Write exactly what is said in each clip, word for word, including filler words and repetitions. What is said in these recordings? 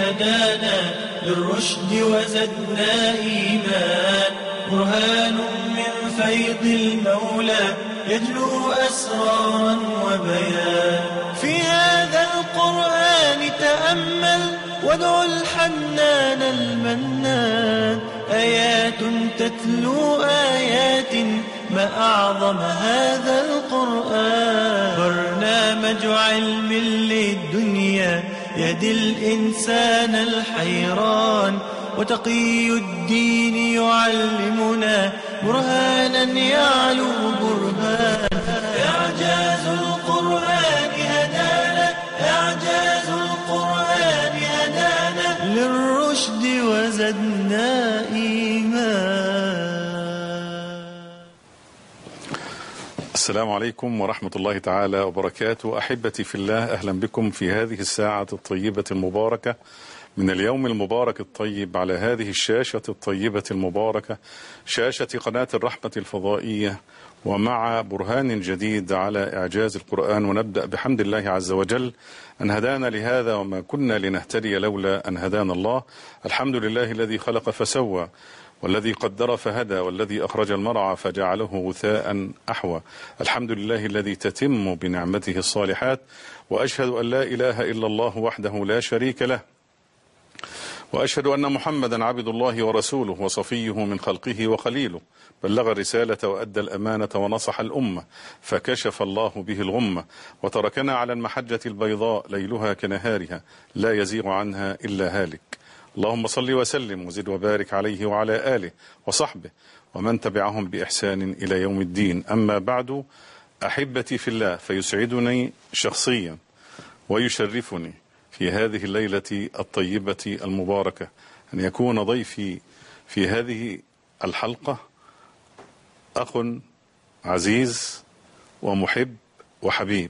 هدانا للرشد وزدنا إيمان، برهان من فيض المولى يجلو أسرارا وبيان. في هذا القرآن تأمل وادع الحنان المنان، آيات تتلو آيات ما أعظم هذا القرآن. برنامج علم للدنيا يهدي الإنسان الحيران، وتقي الدين يعلمنا برهانا يعلو برهان. إعجاز القرآن هدانا، إعجاز القرآن هدانا للرشد وزدنا إيمان. السلام عليكم ورحمة الله تعالى وبركاته. أحبتي في الله، أهلا بكم في هذه الساعة الطيبة المباركة من اليوم المبارك الطيب على هذه الشاشة الطيبة المباركة، شاشة قناة الرحمة الفضائية، ومع برهان جديد على إعجاز القرآن. ونبدأ بحمد الله عز وجل أن هدانا لهذا، وما كنا لنهتدي لولا أن هدانا الله. الحمد لله الذي خلق فسوى، والذي قدر فهدى، والذي أخرج المرعى فجعله غثاء أحوى. الحمد لله الذي تتم بنعمته الصالحات، وأشهد أن لا إله إلا الله وحده لا شريك له، وأشهد أن محمدا عبد الله ورسوله وصفيه من خلقه وخليله، بلغ الرسالة وأدى الأمانة ونصح الأمة، فكشف الله به الغمة، وتركنا على المحجة البيضاء ليلها كنهارها لا يزيغ عنها إلا هالك. اللهم صل وسلم وزد وبارك عليه وعلى آله وصحبه ومن تبعهم بإحسان إلى يوم الدين. أما بعد، أحبتي في الله، فيسعدني شخصيا ويشرفني في هذه الليلة الطيبة المباركة أن يكون ضيفي في هذه الحلقة أخ عزيز ومحب وحبيب،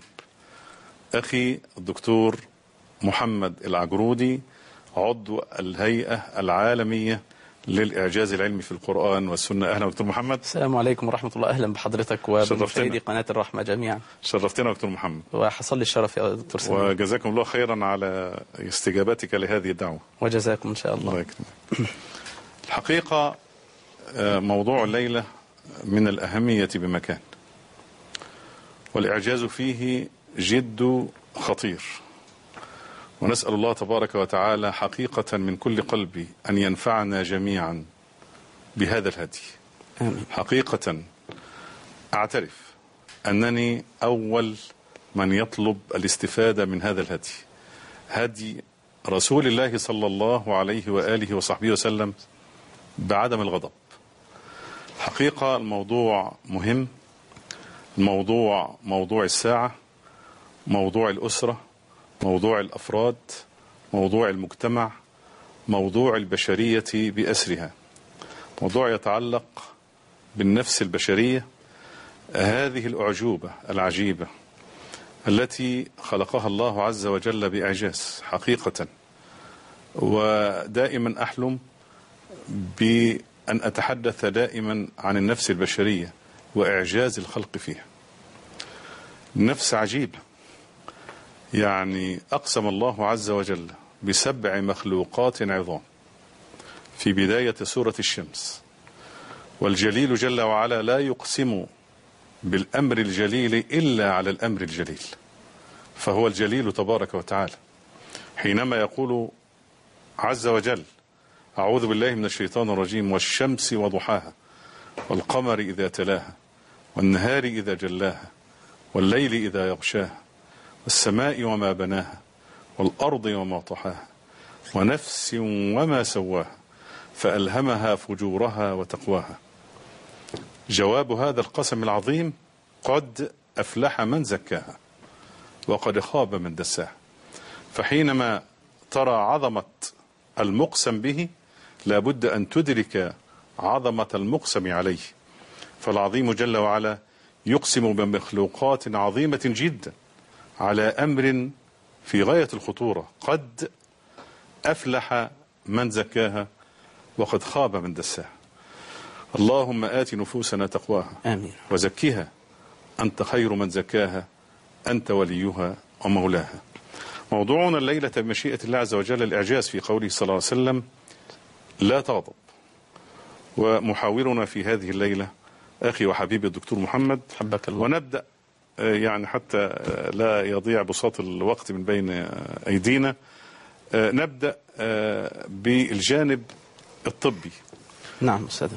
أخي الدكتور محمد العجرودي، عضو الهيئة العالمية للإعجاز العلمي في القرآن والسنة. أهلا دكتور محمد. السلام عليكم ورحمة الله. أهلا بحضرتك وبمشاهدي قناة الرحمة جميعا. شرفتنا دكتور محمد، وحصل لي الشرف يا دكتور سليم، وجزاكم الله خيرا على استجابتك لهذه الدعوة. وجزاكم إن شاء الله. الله يكرمك. الحقيقة موضوع الليلة من الأهمية بمكان، والإعجاز فيه جد خطير، ونسأل الله تبارك وتعالى حقيقة من كل قلبي أن ينفعنا جميعا بهذا الهدي. آمين. حقيقة أعترف أنني أول من يطلب الاستفادة من هذا الهدي، هدي رسول الله صلى الله عليه وآله وصحبه وسلم بعدم الغضب. حقيقة الموضوع مهم، الموضوع موضوع الساعة، موضوع الأسرة، موضوع الأفراد، موضوع المجتمع، موضوع البشرية بأسرها، موضوع يتعلق بالنفس البشرية، هذه الأعجوبة العجيبة التي خلقها الله عز وجل بإعجاز حقيقة. ودائما أحلم بأن أتحدث دائما عن النفس البشرية وإعجاز الخلق فيها. نفس عجيبة، يعني أقسم الله عز وجل بسبع مخلوقات عظام في بداية سورة الشمس، والجليل جل وعلا لا يقسم بالأمر الجليل إلا على الأمر الجليل، فهو الجليل تبارك وتعالى حينما يقول عز وجل: أعوذ بالله من الشيطان الرجيم، والشمس وضحاها، والقمر إذا تلاها، والنهار إذا جلاها، والليل إذا يغشاها، والسماء وما بناها، والأرض وما طحاها، ونفس وما سواها، فألهمها فجورها وتقواها. جواب هذا القسم العظيم: قد أفلح من زكاها وقد خاب من دساها. فحينما ترى عظمة المقسم به لابد أن تدرك عظمة المقسم عليه، فالعظيم جل وعلا يقسم بمخلوقات عظيمة جدا على أمر في غاية الخطورة: قد أفلح من زكاها وقد خاب من دساها. اللهم آت نفوسنا تقواها آمين، وزكها أنت خير من زكاها أنت وليها ومولاها. موضوعنا الليلة بمشيئة الله عز وجل الإعجاز في قوله صلى الله عليه وسلم لا تغضب. ومحاورنا في هذه الليلة أخي وحبيبي الدكتور محمد، حبك الله. ونبدأ يعني حتى لا يضيع بساط الوقت من بين أيدينا، نبدأ بالجانب الطبي. نعم أستاذ.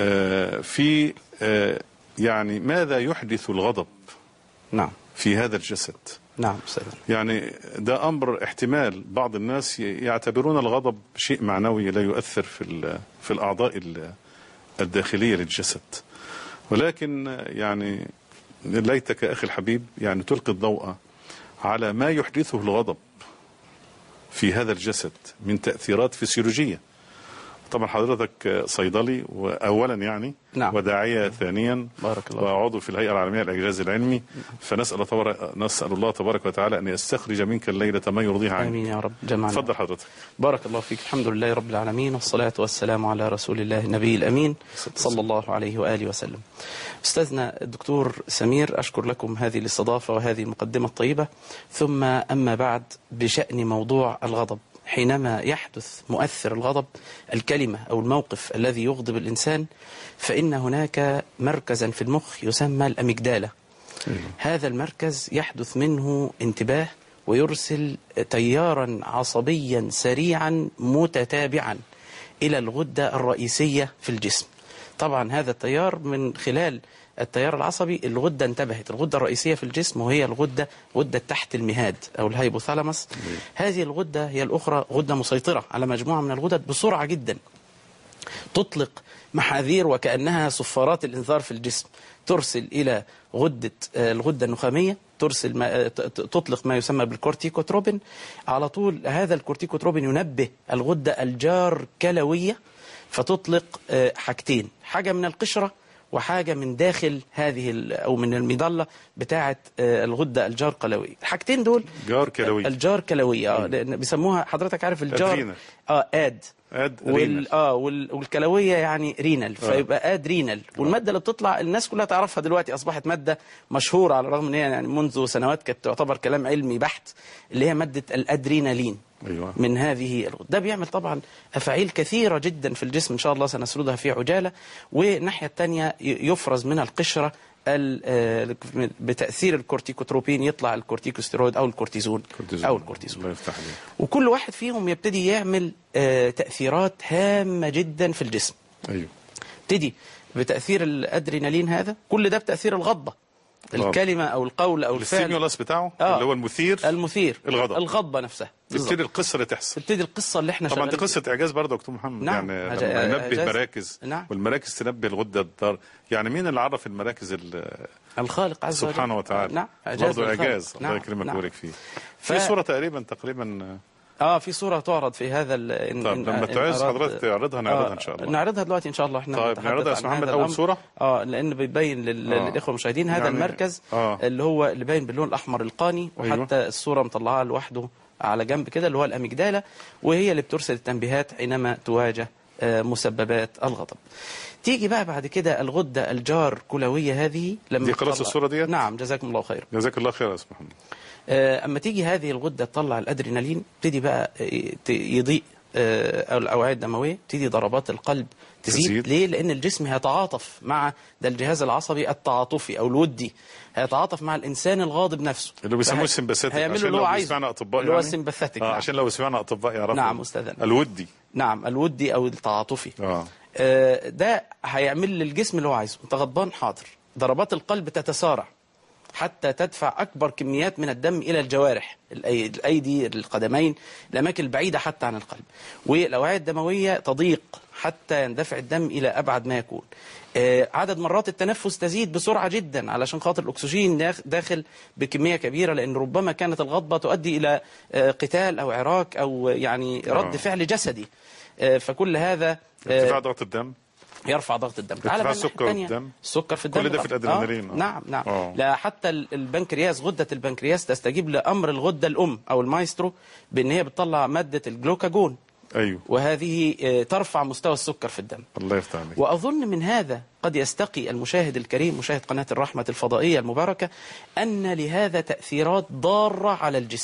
في يعني ماذا يحدث الغضب نعم في هذا الجسد؟ نعم أستاذ. يعني ده أمر احتمال بعض الناس يعتبرون الغضب شيء معنوي لا يؤثر في في الأعضاء الداخلية للجسد، ولكن يعني ليتك أخي الحبيب يعني تلقي الضوء على ما يحدثه الغضب في هذا الجسد من تأثيرات فسيولوجية. طبعا حضرتك صيدلي وأولا يعني نعم. وداعية ثانيا، بارك الله، وعضو في الهيئة العالمية للإعجاز العلمي، فنسأل تبارك نسأل الله تبارك وتعالى أن يستخرج منك الليلة ما يرضيه عنك. آمين يا رب جميعا. تفضل حضرتك. بارك الله فيك. الحمد لله رب العالمين، والصلاة والسلام على رسول الله النبي الأمين صلى الله عليه وآله وسلم. أستاذنا الدكتور سمير، أشكر لكم هذه الاستضافة وهذه المقدمة الطيبة. ثم أما بعد بشأن موضوع الغضب، حينما يحدث مؤثر الغضب، الكلمة أو الموقف الذي يغضب الإنسان، فإن هناك مركزا في المخ يسمى الأميجدالة. هذا المركز يحدث منه انتباه ويرسل تيارا عصبيا سريعا متتابعا إلى الغدة الرئيسية في الجسم. طبعا هذا التيار من خلال التيار العصبي الغدة انتبهت، الغدة الرئيسية في الجسم وهي الغدة غدة تحت المهاد أو الهايبوثالاموس. هذه الغدة هي الأخرى غدة مسيطرة على مجموعة من الغدد بسرعة جدا، تطلق محاذير وكأنها صفارات الإنذار في الجسم، ترسل إلى غدة الغدة النخامية، ترسل ما تطلق ما يسمى بالكورتيكوتروبين. على طول هذا الكورتيكوتروبين ينبه الغدة الجار كلوية، فتطلق حاجتين، حاجة من القشرة وحاجة من داخل هذه أو من المظلة بتاعة الغدة الجار كلوية. الحاجتين دول جار كلوية، الجار كلوية اه بيسموها حضرتك عارف الجار اه اد اد وال اه والكلوية يعني رينال، فيبقى اد رينال. والمادة اللي بتطلع الناس كلها تعرفها دلوقتي، أصبحت مادة مشهورة على الرغم ان هي يعني منذ سنوات كانت تعتبر كلام علمي بحت، اللي هي مادة الادرينالين. أيوة. من هذه الغدة. ده بيعمل طبعا أفعال كثيرة جدا في الجسم إن شاء الله سنسردها في عجالة. والناحية الثانية يفرز من القشرة بتأثير الكورتيكوتروبين يطلع الكورتيكوستيرويد أو الكورتيزون أو الكورتيزون. الله يفتح عليك. وكل واحد فيهم يبتدي يعمل تأثيرات هامة جدا في الجسم. أيوه. ابتدي بتأثير الأدرينالين، هذا كل ده بتأثير الغضبة، الكلمة أو القول أو الفعل. الستيمولس بتاعه آه. اللي هو المثير المثير الغضب الغضبة نفسها. تبتدي القصة اللي تحصل، تبتدي القصة اللي احنا طبعا دي قصة إعجاز برضه دكتور محمد. نعم. يعني لما ينبه مراكز. نعم. والمراكز تنبه الغدة الدار، يعني مين اللي عرف المراكز؟ الخالق عز وجل سبحانه وتعالى. نعم. برضه إعجاز. الله نعم. يكرمك نعم. ويبارك فيه. ف... في صورة تقريبا تقريبا اه في صورة تعرض في هذا ال... إن طيب إن لما تعز حضرتك تعرضها نعرضها ان شاء الله. نعرضها دلوقتي ان شاء الله. احنا طيب نعرضها يا استاذ محمد اول صورة. اه لان بيبين لل... آه. للاخوه المشاهدين هذا يعني المركز آه. اللي هو اللي باين باللون الاحمر القاني، وحتى أيوه. الصورة مطلعها لوحده على جنب كده اللي هو الاميجدالة، وهي اللي بترسل التنبيهات حينما تواجه آه مسببات الغضب. تيجي بقى بعد كده الغدة الجار كلوية هذه لما دي خلاص الصورة ديت. نعم جزاكم الله خير. جزاك الله خير يا استاذ محمد. أما تيجي هذه الغدة تطلع الأدرينالين، تبتدي بقى يضيء الأوعية الدموية، تبتدي ضربات القلب تزيد. تزيد. ليه؟ لأن الجسم هيتعاطف مع ده الجهاز العصبي التعاطفي أو الودي، هيتعاطف مع الإنسان الغاضب نفسه اللي بيسموه السمباثيك، عشان لو بيسمعنا أطباء اللي هو السمباثيك. آه نعم. عشان لو سمعنا أطباء يعرفوا. نعم أستاذنا. الودي. نعم الودي أو التعاطفي. آه. آه ده هيعمل للجسم اللي هو عايزه. أنت غضبان، حاضر، ضربات القلب تتسارع حتى تدفع أكبر كميات من الدم إلى الجوارح، الأيدي، القدمين، الأماكن البعيدة حتى عن القلب، والأوعية الدموية تضيق حتى يندفع الدم إلى أبعد ما يكون. آه عدد مرات التنفس تزيد بسرعة جدا علشان خاطر الأكسجين داخل بكمية كبيرة، لأن ربما كانت الغضبة تؤدي إلى آه قتال أو عراك أو يعني رد فعل جسدي. آه فكل هذا ارتفاع ضغط الدم، يرفع ضغط الدم، ارتفاع السكر في الدم، السكر في الدم، كل ده في الادرينالين. آه. نعم نعم أوه. لا حتى البنكرياس، غدة البنكرياس تستجيب لأمر الغدة الأم أو المايسترو بأن هي بتطلع مادة الجلوكاجون. أيوه. وهذه ترفع مستوى السكر في الدم. الله يفتح عليك. وأظن من هذا قد يستقي المشاهد الكريم، مشاهد قناة الرحمة الفضائية المباركة، أن لهذا تأثيرات ضارة على الجسم.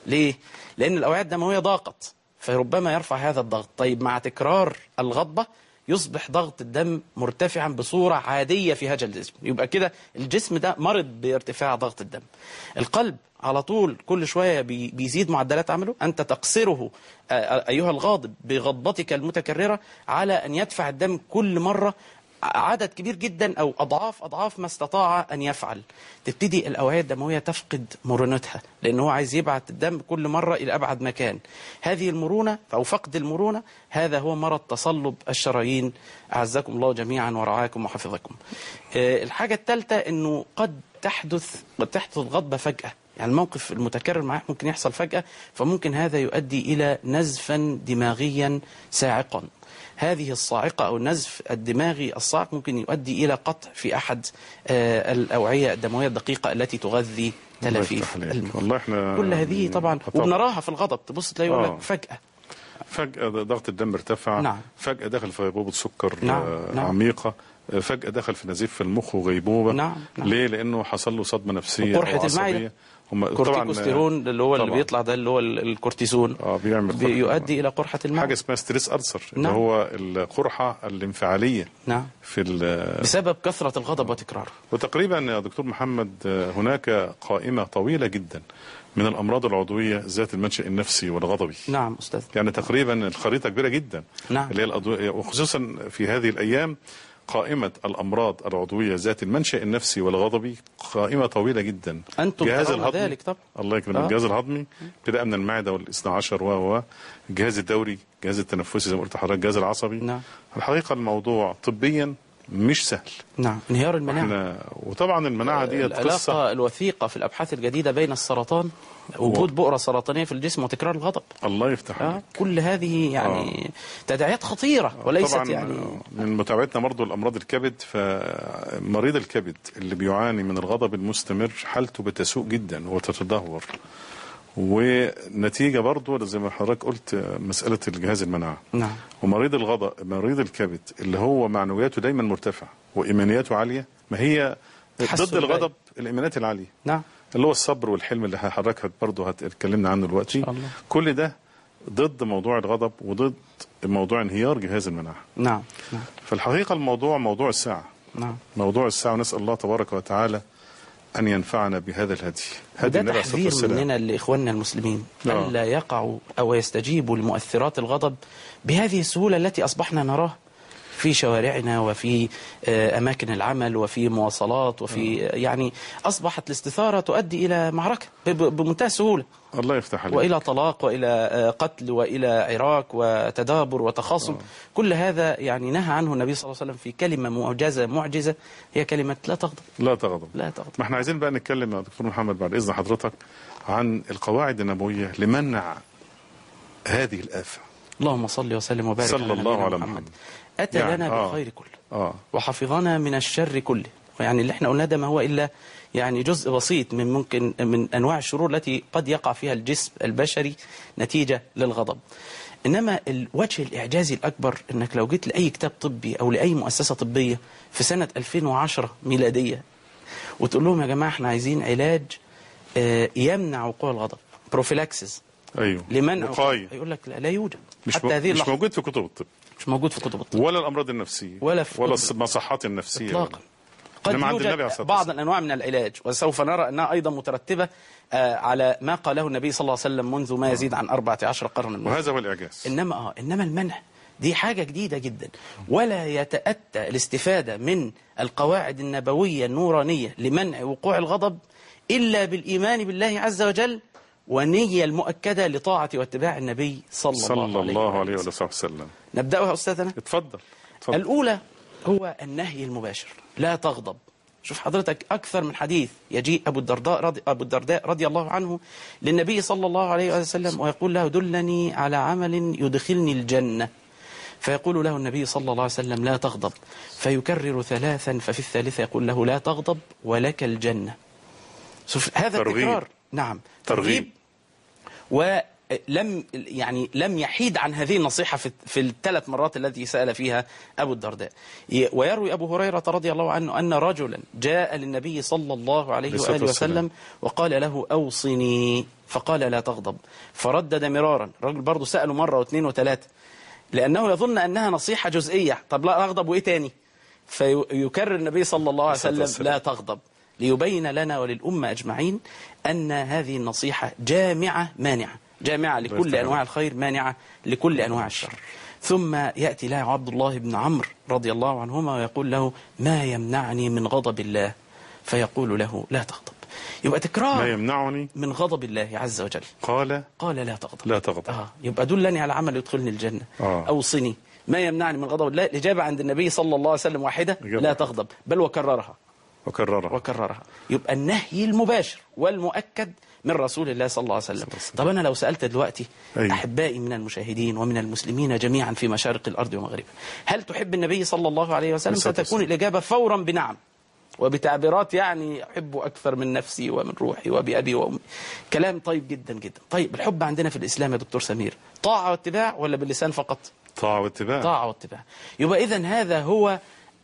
ليه؟ لأن الأوعية الدموية ضاقت، فربما يرفع هذا الضغط. طيب مع تكرار الغضبة يصبح ضغط الدم مرتفعا بصورة عادية في هذا الجسم، يبقى كده الجسم ده مرض بارتفاع ضغط الدم. القلب على طول كل شوية بيزيد معدلات عمله، أنت تقصره أيها الغاضب بغضبتك المتكررة على أن يدفع الدم كل مرة عدد كبير جدا أو أضعاف أضعاف ما استطاع أن يفعل. تبتدي الأوعية الدموية تفقد مرونتها، لأنه هو عايز يبعت الدم كل مرة إلى أبعد مكان. هذه المرونة أو فقد المرونة هذا هو مرض تصلب الشرايين، أعزكم الله جميعا ورعاكم وحفظكم. الحاجة الثالثة أنه قد تحدث قد تحدث غضبة فجأة، يعني الموقف المتكرر معه ممكن يحصل فجأة، فممكن هذا يؤدي إلى نزفا دماغيا صاعقا. هذه الصاعقة أو النزف الدماغي الصاعق ممكن يؤدي إلى قطع في أحد الأوعية الدموية الدقيقة التي تغذي تلافيف المخ. والله احنا كل هذه طبعا وبنراها في الغضب، تبص تلاقي يقول لك فجأة فجأة ضغط الدم ارتفع. نعم. فجأة دخل في غيبوبة سكر نعم. نعم. عميقة. فجأة دخل في نزيف في المخ وغيبوبة. نعم. نعم. ليه؟ لأنه حصل له صدمة نفسية قرحة أو عصبية. المعدة، كورتيكوستيرون اللي هو اللي بيطلع ده اللي هو الكورتيزون اه بيعمل بيؤدي الى قرحه المعده، حاجه اسمها ستريس ألسر. نعم. اللي هو القرحه الانفعاليه. نعم. في بسبب كثره الغضب وتكراره. وتقريبا يا دكتور محمد هناك قائمه طويله جدا من الامراض العضويه ذات المنشأ النفسي والغضبي. نعم استاذ. يعني تقريبا الخريطه كبيره جدا. نعم. اللي هي الأضوية، وخصوصا في هذه الايام قائمة الأمراض العضوية ذات المنشأ النفسي والغضبي قائمة طويلة جدا. أنتم الجهاز ترون الهضمي ذلك طبعا. الله يكرمك. آه. الجهاز الهضمي ابتداء من المعدة والاثنى عشر و الجهاز الدوري، الجهاز التنفسي زي ما قلت لحضرتك، الجهاز العصبي. نعم. الحقيقة الموضوع طبيا مش سهل. نعم. انهيار المناعة. وطبعا المناعة دي العلاقة قصة الوثيقة في الأبحاث الجديدة بين السرطان، وجود بؤرة سرطانية في الجسم، وتكرار الغضب. الله يفتح عليك. آه. كل هذه يعني آه. تداعيات خطيرة وليست طبعا يعني. من متابعتنا برضو الأمراض الكبد، فمريض الكبد اللي بيعاني من الغضب المستمر حالته بتسوء جدا وتتدهور، ونتيجة برضو زي ما حضرتك قلت مسألة الجهاز المناعة. نعم. ومريض الغضب مريض الكبد اللي هو معنوياته دايما مرتفعة وإيمانياته عالية، ما هي ضد الغضب الإيمانيات العالية. نعم. اللي هو الصبر والحلم اللي حضرتك برضه هتكلمنا عنه دلوقتي. كل ده ضد موضوع الغضب وضد موضوع انهيار جهاز المناعة. نعم. نعم. فالحقيقة الموضوع موضوع الساعة. نعم. موضوع الساعة، ونسأل الله تبارك وتعالى أن ينفعنا بهذا الهدي. هدي ده تحذير مننا لإخواننا المسلمين آه. ألا يقعوا أو يستجيبوا لمؤثرات الغضب بهذه السهولة التي أصبحنا نراها في شوارعنا وفي أماكن العمل وفي مواصلات وفي يعني أصبحت الاستثارة تؤدي إلى معركة بمنتهى السهولة. الله يفتح عليك. وإلى طلاق وإلى قتل وإلى عراك وتدابر وتخاصم. آه. كل هذا يعني نهى عنه النبي صلى الله عليه وسلم في كلمة معجزة معجزة، هي كلمة لا تغضب. لا تغضب. لا تغضب. ما احنا عايزين بقى نتكلم يا دكتور محمد بعد إذن حضرتك عن القواعد النبوية لمنع هذه الآفة. اللهم صل وسلم وبارك صلى على الله على محمد. محمد. أتى يعني لنا آه. بالخير كله آه. وحفظنا من الشر كله. يعني اللي احنا قلنا ده ما هو إلا يعني جزء بسيط من ممكن من أنواع الشرور التي قد يقع فيها الجسم البشري نتيجة للغضب. إنما الوجه الإعجازي الأكبر إنك لو جيت لأي كتاب طبي أو لأي مؤسسة طبية في سنة ألفين وعشرة ميلادية وتقول لهم يا جماعة احنا عايزين علاج يمنع وقوع الغضب، بروفيلاكسيس. أيوه. لمنع وقاية. يقول لك لا, لا يوجد. مش حتى مو... هذه مش موجود في كتب الطب. مش موجود في كتب الطب ولا الأمراض النفسية ولا في ولا المصحات النفسية إطلاقا. قد يوجد بعض الأنواع من العلاج، وسوف نرى أنها أيضا مترتبة على ما قاله النبي صلى الله عليه وسلم منذ ما يزيد عن أربعة عشر قرنا من وهذا هو الإعجاز. إنما آه إنما المنع دي حاجة جديدة جدا، ولا يتأتى الاستفادة من القواعد النبوية النورانية لمنع وقوع الغضب إلا بالإيمان بالله عز وجل ونية المؤكدة لطاعة واتباع النبي صلى, صلى الله, الله عليه وسلم. وسلم. نبدأها أستاذنا. اتفضل. اتفضل. الأولى هو النهي المباشر، لا تغضب. شوف حضرتك أكثر من حديث يجيء أبو الدرداء رضي, أبو الدرداء رضي الله عنه للنبي صلى الله عليه وسلم ويقول له دلني على عمل يدخلني الجنة، فيقول له النبي صلى الله عليه وسلم لا تغضب، فيكرر ثلاثا، ففي الثالثة يقول له لا تغضب ولك الجنة. شوف هذا ترغيب. التكرار. نعم ترغيب. و لم يعني لم يحيد عن هذه النصيحة في في الثلاث مرات التي سأل فيها أبو الدرداء. ويروي أبو هريرة رضي الله عنه أن رجلا جاء للنبي صلى الله عليه وآله وسلم وقال له أوصني، فقال لا تغضب، فردد مرارا. الرجل برضه سأله مرة واثنين وثلاثة لأنه يظن أنها نصيحة جزئية، طب لا أغضب وإيه تاني؟ فيكرر النبي صلى الله عليه وسلم لا تغضب، ليبين لنا وللأمة أجمعين أن هذه النصيحة جامعة مانعة، جامعة لكل أنواع الخير، مانعة لكل أنواع الشر. ثم يأتي له عبد الله بن عمرو رضي الله عنهما ويقول له ما يمنعني من غضب الله، فيقول له لا تغضب. يبقى تكرار ما يمنعني من غضب الله عز وجل، قال قال لا تغضب لا تغضب. آه. يبقى دلني على عمل يدخلني الجنة. آه. أوصني ما يمنعني من غضب الله. الإجابة عند النبي صلى الله عليه وسلم واحدة، لا تغضب، بل وكررها وكررها وكررها. يبقى النهي المباشر والمؤكد من رسول الله صلى الله عليه وسلم. طب أنا لو سألت دلوقتي أي. أحبائي من المشاهدين ومن المسلمين جميعا في مشارق الأرض ومغربها، هل تحب النبي صلى الله عليه وسلم؟ ستكون الإجابة فورا بنعم، وبتعبيرات يعني أحب أكثر من نفسي ومن روحي وبأبي وأمي. كلام طيب جدا جدا. طيب الحب عندنا في الإسلام يا دكتور سمير طاعة واتباع ولا باللسان فقط؟ طاعة واتباع. طاعة واتباع. يبقى إذن هذا هو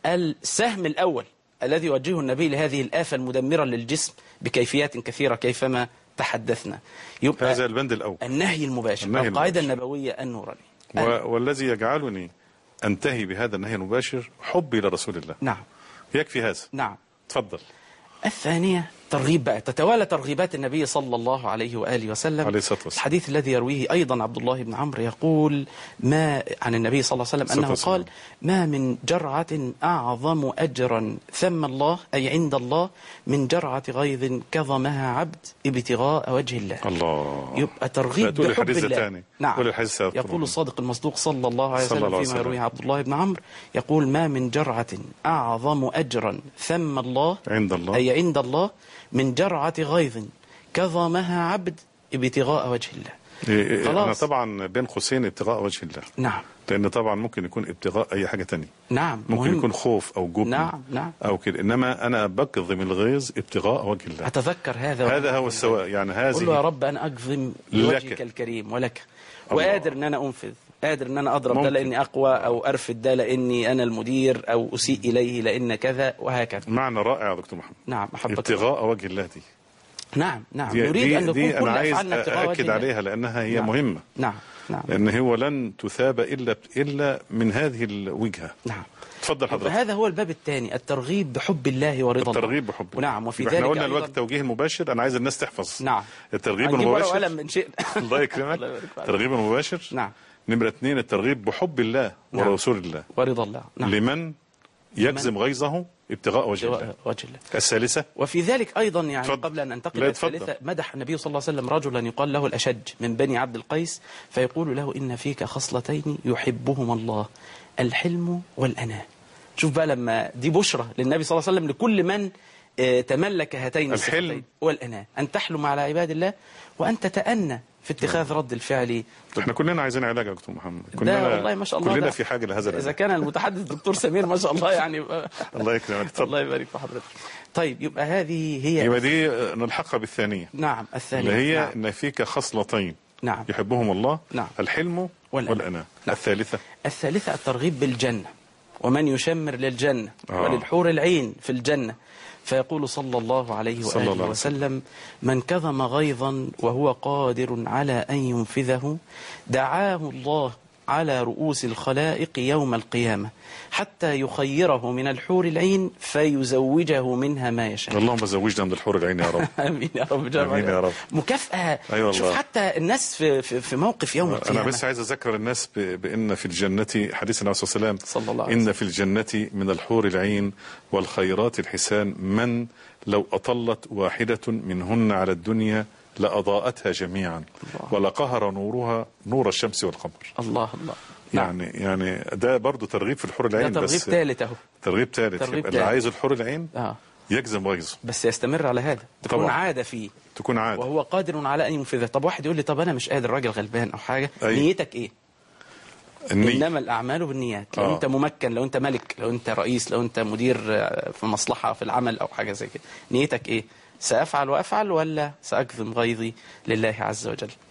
السهم الأول الذي يوجهه النبي لهذه الآفة المدمرة للجسم بكيفيات كثيرة كيفما تحدثنا. يبقى هذا البند الأول، النهي المباشر، النهي القاعدة المباشر. النبوية النورانية. و... والذي يجعلني أنتهي بهذا النهي المباشر حبي لرسول الله. نعم يكفي هذا. نعم تفضل. الثانية ترغيب بقى، تتوالى ترغيبات النبي صلى الله عليه وآله وسلم. عليه الصلاة والسلام. الحديث الذي يرويه أيضا عبد الله بن عمرو يقول ما عن النبي صلى الله عليه وسلم أنه قال ما من جرعة أعظم أجرا ثم الله أي عند الله من جرعة غيظ كظمها عبد ابتغاء وجه الله. الله. يبقى ترغيب بحب الله. نعم. يقول الصادق المصدوق صلى الله عليه وسلم فيما يرويه عبد الله بن عمرو يقول ما من جرعة أعظم أجرا ثم الله عند الله أي عند الله من جرعة غيظ كظمها عبد ابتغاء وجه الله. إيه أنا طبعا بين قوسين ابتغاء وجه الله. نعم. لأن طبعا ممكن يكون ابتغاء أي حاجة تانية. نعم. ممكن مهم. يكون خوف أو جبن. نعم نعم. أو كده، إنما أنا بكظم الغيظ ابتغاء وجه الله. أتذكر هذا. هذا هو السواء، يعني هذه. قل له يا رب أنا أكظم لوجهك الكريم ولك، وقادر أن أنا أنفذ، قادر أن أنا أضرب ممكن. ده لأني أقوى، أو أرفد ده لأني أنا المدير، أو أسيء إليه لأن كذا، وهكذا. معنى رائع يا دكتور محمد. نعم. ابتغاء وجه الله دي. نعم نعم. دي نريد دي أن نكون كل أفعالنا ابتغاء وجه الله. أكد عليها لأنها هي نعم. مهمة. نعم نعم. لأن هو لن تثاب إلا إلا من هذه الوجهة. نعم. تفضل حضرتك. هذا هو الباب الثاني، الترغيب بحب الله ورضا الله. الترغيب بحب الله. نعم. وفي ذلك احنا قلنا الوقت التوجيه المباشر، أنا عايز الناس تحفظ. نعم. الترغيب المباشر. ورقة من شيء. الله يكرمك. الترغيب المباشر. نعم. نمرة اثنين الترغيب بحب الله نعم. ورسول الله ورضا الله. نعم. لمن يجزم غيظه ابتغاء وجه الله. وجه الله. الثالثة. وفي ذلك أيضا يعني فضل. قبل أن أنتقل إلى الثالثة مدح النبي صلى الله عليه وسلم رجلا يقال له الأشج من بني عبد القيس، فيقول له إن فيك خصلتين يحبهما الله، الحلم والأناة. شوف بقى لما دي بشرى للنبي صلى الله عليه وسلم لكل من تملك هاتين الحلم والأناة، أن تحلم على عباد الله وأن تتأنى في اتخاذ رد الفعل. احنا كلنا عايزين علاج يا دكتور محمد. كلنا والله ما شاء الله كلنا في حاجه لهذا اذا كان المتحدث الدكتور سمير ما شاء الله يعني. الله يكرمك. الله يبارك في حضرتك. طيب يبقى هذه هي يبقى دي نلحقها بالثانيه. نعم الثانيه اللي هي نعم. ان فيك خصلتين نعم يحبهم الله. نعم. الحلم والأناة. نعم. الثالثة. الثالثة الترغيب بالجنة، ومن يشمر للجنة آه. وللحور العين في الجنة. فيقول صلى الله عليه وآله الله وسلم من كظم غيظا وهو قادر على أن ينفذه دعاه الله على رؤوس الخلائق يوم القيامة حتى يخيره من الحور العين فيزوجه منها ما يشاء. اللهم زوجنا من الحور العين يا رب. امين يا رب. امين يا رب. مكافأة. أيوة شوف حتى الناس في في, في موقف يوم القيامة. انا بس عايز اذكر الناس بان في الجنة حديث النبي صلى الله عليه وسلم صلى الله عليه وسلم ان في الجنة من الحور العين والخيرات الحسان من لو أطلت واحدة منهن على الدنيا لأضاءتها جميعا الله. ولقهر نورها نور الشمس والقمر. الله الله. يعني نعم. يعني ده برضو ترغيب في الحور العين. ده ترغيب ثالث اهو. ترغيب ثالث. اللي عايز الحور العين آه. يجزم غيظه، بس يستمر على هذا، تكون طبعا. عادة فيه، تكون عادة، وهو قادر على أن ينفذه. طب واحد يقول لي طب أنا مش قادر، راجل غلبان أو حاجة. أي. نيتك إيه؟ النية. إنما الأعمال بالنيات. لو آه. أنت ممكن، لو أنت ملك، لو أنت رئيس، لو أنت مدير في مصلحة في العمل أو حاجة زي كده، نيتك إيه؟ سأفعل وأفعل ولا سأكظم غيظي لله عز وجل؟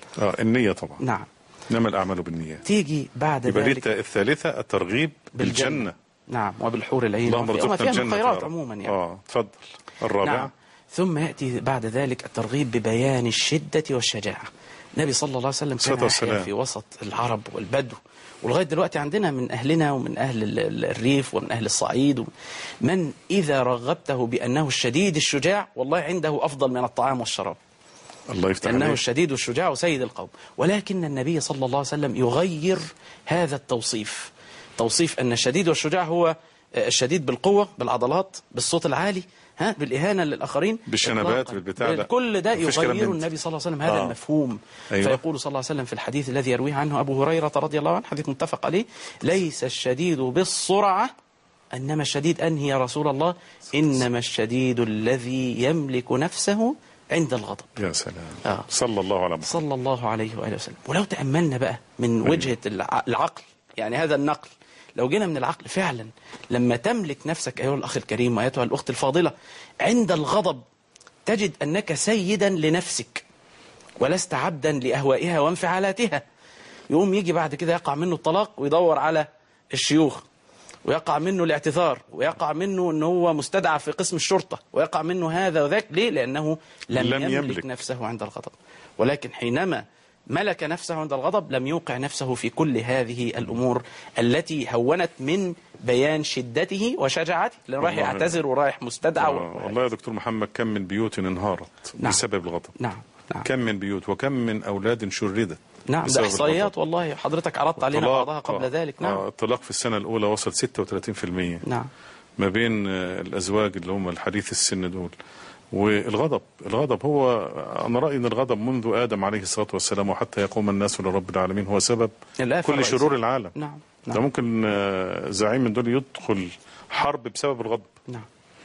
اه النية طبعا. نعم. إنما الأعمال بالنيات. تيجي بعد يبقى ذلك الثالثة الترغيب بالجنة, بالجنة. نعم، وبالحور العين. اللهم ارزقنا فيها الجنة الخيرات عموما يعني. اه تفضل. الرابعة. نعم. ثم يأتي بعد ذلك الترغيب ببيان الشدة والشجاعة. النبي صلى الله عليه وسلم كان أحيا في وسط العرب والبدو، ولغاية دلوقتي عندنا من أهلنا ومن أهل الريف ومن أهل الصعيد من إذا رغبته بأنه الشديد الشجاع والله عنده أفضل من الطعام والشراب. الله يفتح لأنه عليك. الشديد الشجاع وسيد القوم. ولكن النبي صلى الله عليه وسلم يغير هذا التوصيف، توصيف أن الشديد والشجاع هو الشديد بالقوة، بالعضلات، بالصوت العالي، ها، بالإهانة للآخرين، بالشنبات، بالبتاع ده. كل ده يغير النبي صلى الله عليه وسلم هذا آه. المفهوم. أيوة. فيقول صلى الله عليه وسلم في الحديث الذي يرويه عنه أبو هريرة رضي الله عنه، حديث متفق عليه: ليس الشديد بالسرعة، إنما الشديد أنهي يا رسول الله؟ إنما الشديد الذي يملك نفسه عند الغضب. يا سلام. آه. صلى الله عليه وسلم. صلى الله عليه وآله وسلم. ولو تأملنا بقى من وجهة العقل، يعني هذا النقل، لو جينا من العقل فعلا، لما تملك نفسك أيها الأخ الكريم وأيتها الأخت الفاضلة عند الغضب، تجد أنك سيدا لنفسك ولست عبدا لأهوائها وانفعالاتها. يقوم يجي بعد كده يقع منه الطلاق ويدور على الشيوخ، ويقع منه الاعتذار، ويقع منه أنه هو مستدعى في قسم الشرطة، ويقع منه هذا وذاك. ليه؟ لأنه لم, لم يملك, يملك نفسه عند الغضب. ولكن حينما ملك نفسه عند الغضب لم يوقع نفسه في كل هذه الأمور التي هونت من بيان شدته وشجاعته، لأنه رايح يعتذر ورايح مستدعى. آه والله يا دكتور محمد، كم من بيوت انهارت نعم. بسبب الغضب. نعم. نعم. كم من بيوت وكم من أولاد شردت. نعم، ده إحصائيات والله، حضرتك عرضت علينا بعضها قبل آه ذلك. نعم. آه الطلاق في السنة الأولى وصل ستة وثلاثين بالمئة. نعم. ما بين الأزواج اللي هم الحديث السن دول. والغضب، الغضب هو، أنا رأيي أن الغضب منذ آدم عليه الصلاة والسلام وحتى يقوم الناس لرب العالمين هو سبب كل شرور العالم. نعم. نعم. ده ممكن زعيم من دول يدخل حرب بسبب الغضب. نعم.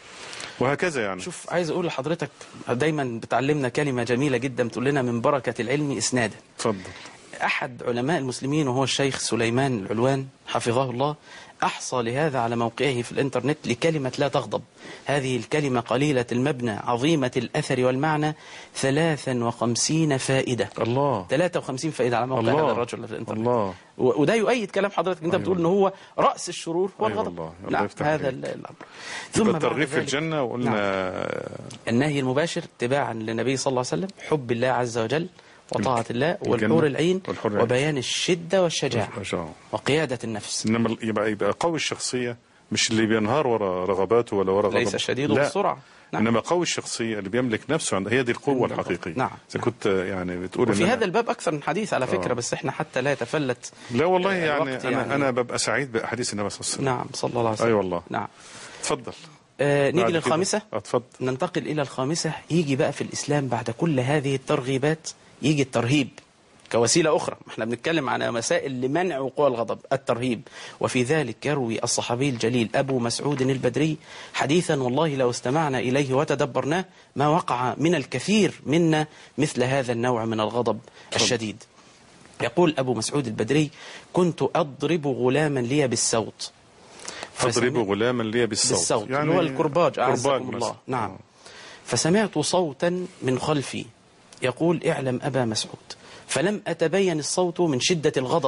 وهكذا يعني. شوف، عايز أقول لحضرتك، دايما بتعلمنا كلمة جميلة جدا بتقول لنا: من بركة العلم إسنادا. اتفضل. أحد علماء المسلمين وهو الشيخ سليمان العلوان حفظه الله أحصى لهذا على موقعه في الإنترنت لكلمة لا تغضب. هذه الكلمة قليلة المبنى عظيمة الأثر والمعنى، ثلاثا وخمسين فائدة. الله. ثلاثة وخمسين فائدة على موقع الله. هذا الرجل في الإنترنت. الله. وده يؤيد كلام حضرتك. أنت أيوة. بتقول إن هو رأس الشرور هو أيوة الغضب. الله. نعم، هذا الأمر. ثم الترغيب في الجنة وقلنا. نعم. النهي المباشر اتباعا للنبي صلى الله عليه وسلم، حب الله عز وجل وطاعة الله، والحور العين، وبيان الشدة والشجاعة وقيادة النفس. إنما يبقى يبقى قوي الشخصية، مش اللي بينهار ورا رغباته ولا ورا غضبه. ليس الشديد بالسرعة. نعم. إنما قوي الشخصية اللي بيملك نفسه عند، هي دي القوة الحقيقية. نعم. إذا كنت يعني بتقول وفي هذا الباب أكثر من حديث على فكرة. آه. بس إحنا حتى لا يتفلت. لا والله يعني أنا, يعني أنا ببقى سعيد بأحاديث النبي صلى الله عليه وسلم. نعم صلى الله عليه وسلم. أي أيوة والله. نعم. تفضل. آه نيجي للخامسة. اتفضل. ننتقل إلى الخامسة. يجي بقى في الإسلام بعد كل هذه الترغيبات يجي الترهيب كوسيلة أخرى. احنا بنتكلم عن مسائل لمنع وقوع الغضب، الترهيب. وفي ذلك يروي الصحابي الجليل أبو مسعود البدري حديثا والله لو استمعنا إليه وتدبرناه ما وقع من الكثير منا مثل هذا النوع من الغضب الشديد. يقول أبو مسعود البدري: كنت أضرب غلاما لي بالسوط. أضرب غلاما لي بالسوط، بالسوط يعني هو الكرباج، أعزكم الله. نعم. فسمعت صوتا من خلفي يقول: اعلم أبا مسعود. فلم أتبين الصوت من شدة الغضب.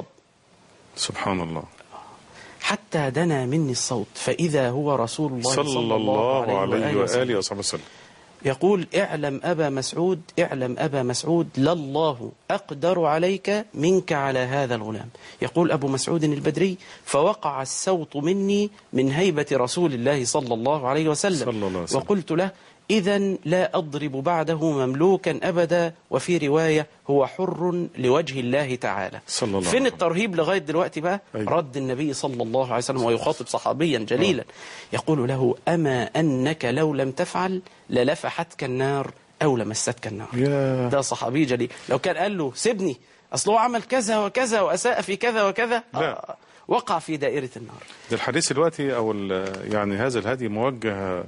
سبحان الله. حتى دنا مني الصوت فإذا هو رسول الله صلى, صلى الله عليه, عليه وآله وصحبه وسلم. يقول: اعلم أبا مسعود، اعلم أبا مسعود، لله أقدر عليك منك على هذا الغلام. يقول أبو مسعود البدري: فوقع الصوت مني من هيبة رسول الله صلى الله عليه وسلم, صلى الله عليه وسلم. وقلت له: إذن لا أضرب بعده مملوكا أبدا. وفي رواية: هو حر لوجه الله تعالى. صلى الله. فين الترهيب لغاية دلوقتي بقى؟ أيوة. رد النبي صلى الله عليه وسلم ويخاطب صحابيا جليلا يقول له: أما أنك لو لم تفعل للفحتك النار أو لمستك النار. yeah. ده صحابي جليل. لو كان قال له: سيبني أصله هو عمل كذا وكذا وأساء في كذا وكذا، لا. وقع في دائرة النار. ده الحديث دلوقتي أو يعني هذا الهدي موجه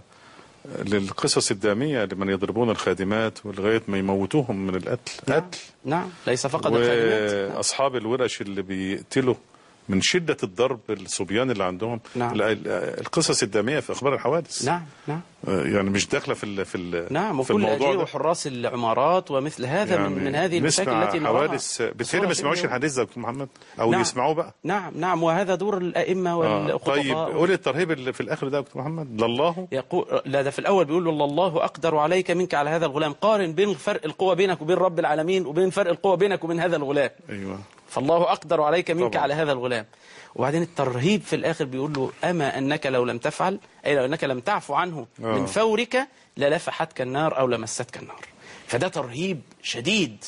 للقصص الدامية لمن يضربون الخادمات ولغاية ما يموتوهم من القتل. نعم. قتل. نعم، ليس فقط الخادمات. وأصحاب الورش اللي بيقتلوا من شدة الضرب الصبيان اللي عندهم. نعم. القصص الدامية في أخبار الحوادث. نعم نعم يعني مش داخلة في ال في ال نعم في وكل الموضوع أجير وحراس العمارات ومثل هذا يعني من, من هذه المشاكل التي نسمع حوادث بتهيألي ما يسمعوش الحديث ده دكتور محمد أو نعم. يسمعوه بقى. نعم نعم وهذا دور الأئمة والخطباء. طيب قول الترهيب اللي في الآخر ده دكتور محمد. لله يقول لا ده في الأول بيقول له الله أقدر عليك منك على هذا الغلام، قارن بين فرق القوة بينك وبين رب العالمين وبين فرق القوة بينك وبين هذا الغلام. أيوة. فالله أقدر عليك منك طبعا. على هذا الغلام. وبعدين الترهيب في الآخر بيقول له أما أنك لو لم تفعل أي لو أنك لم تعفو عنه آه. من فورك للفحتك النار أو لمستك النار. فده ترهيب شديد.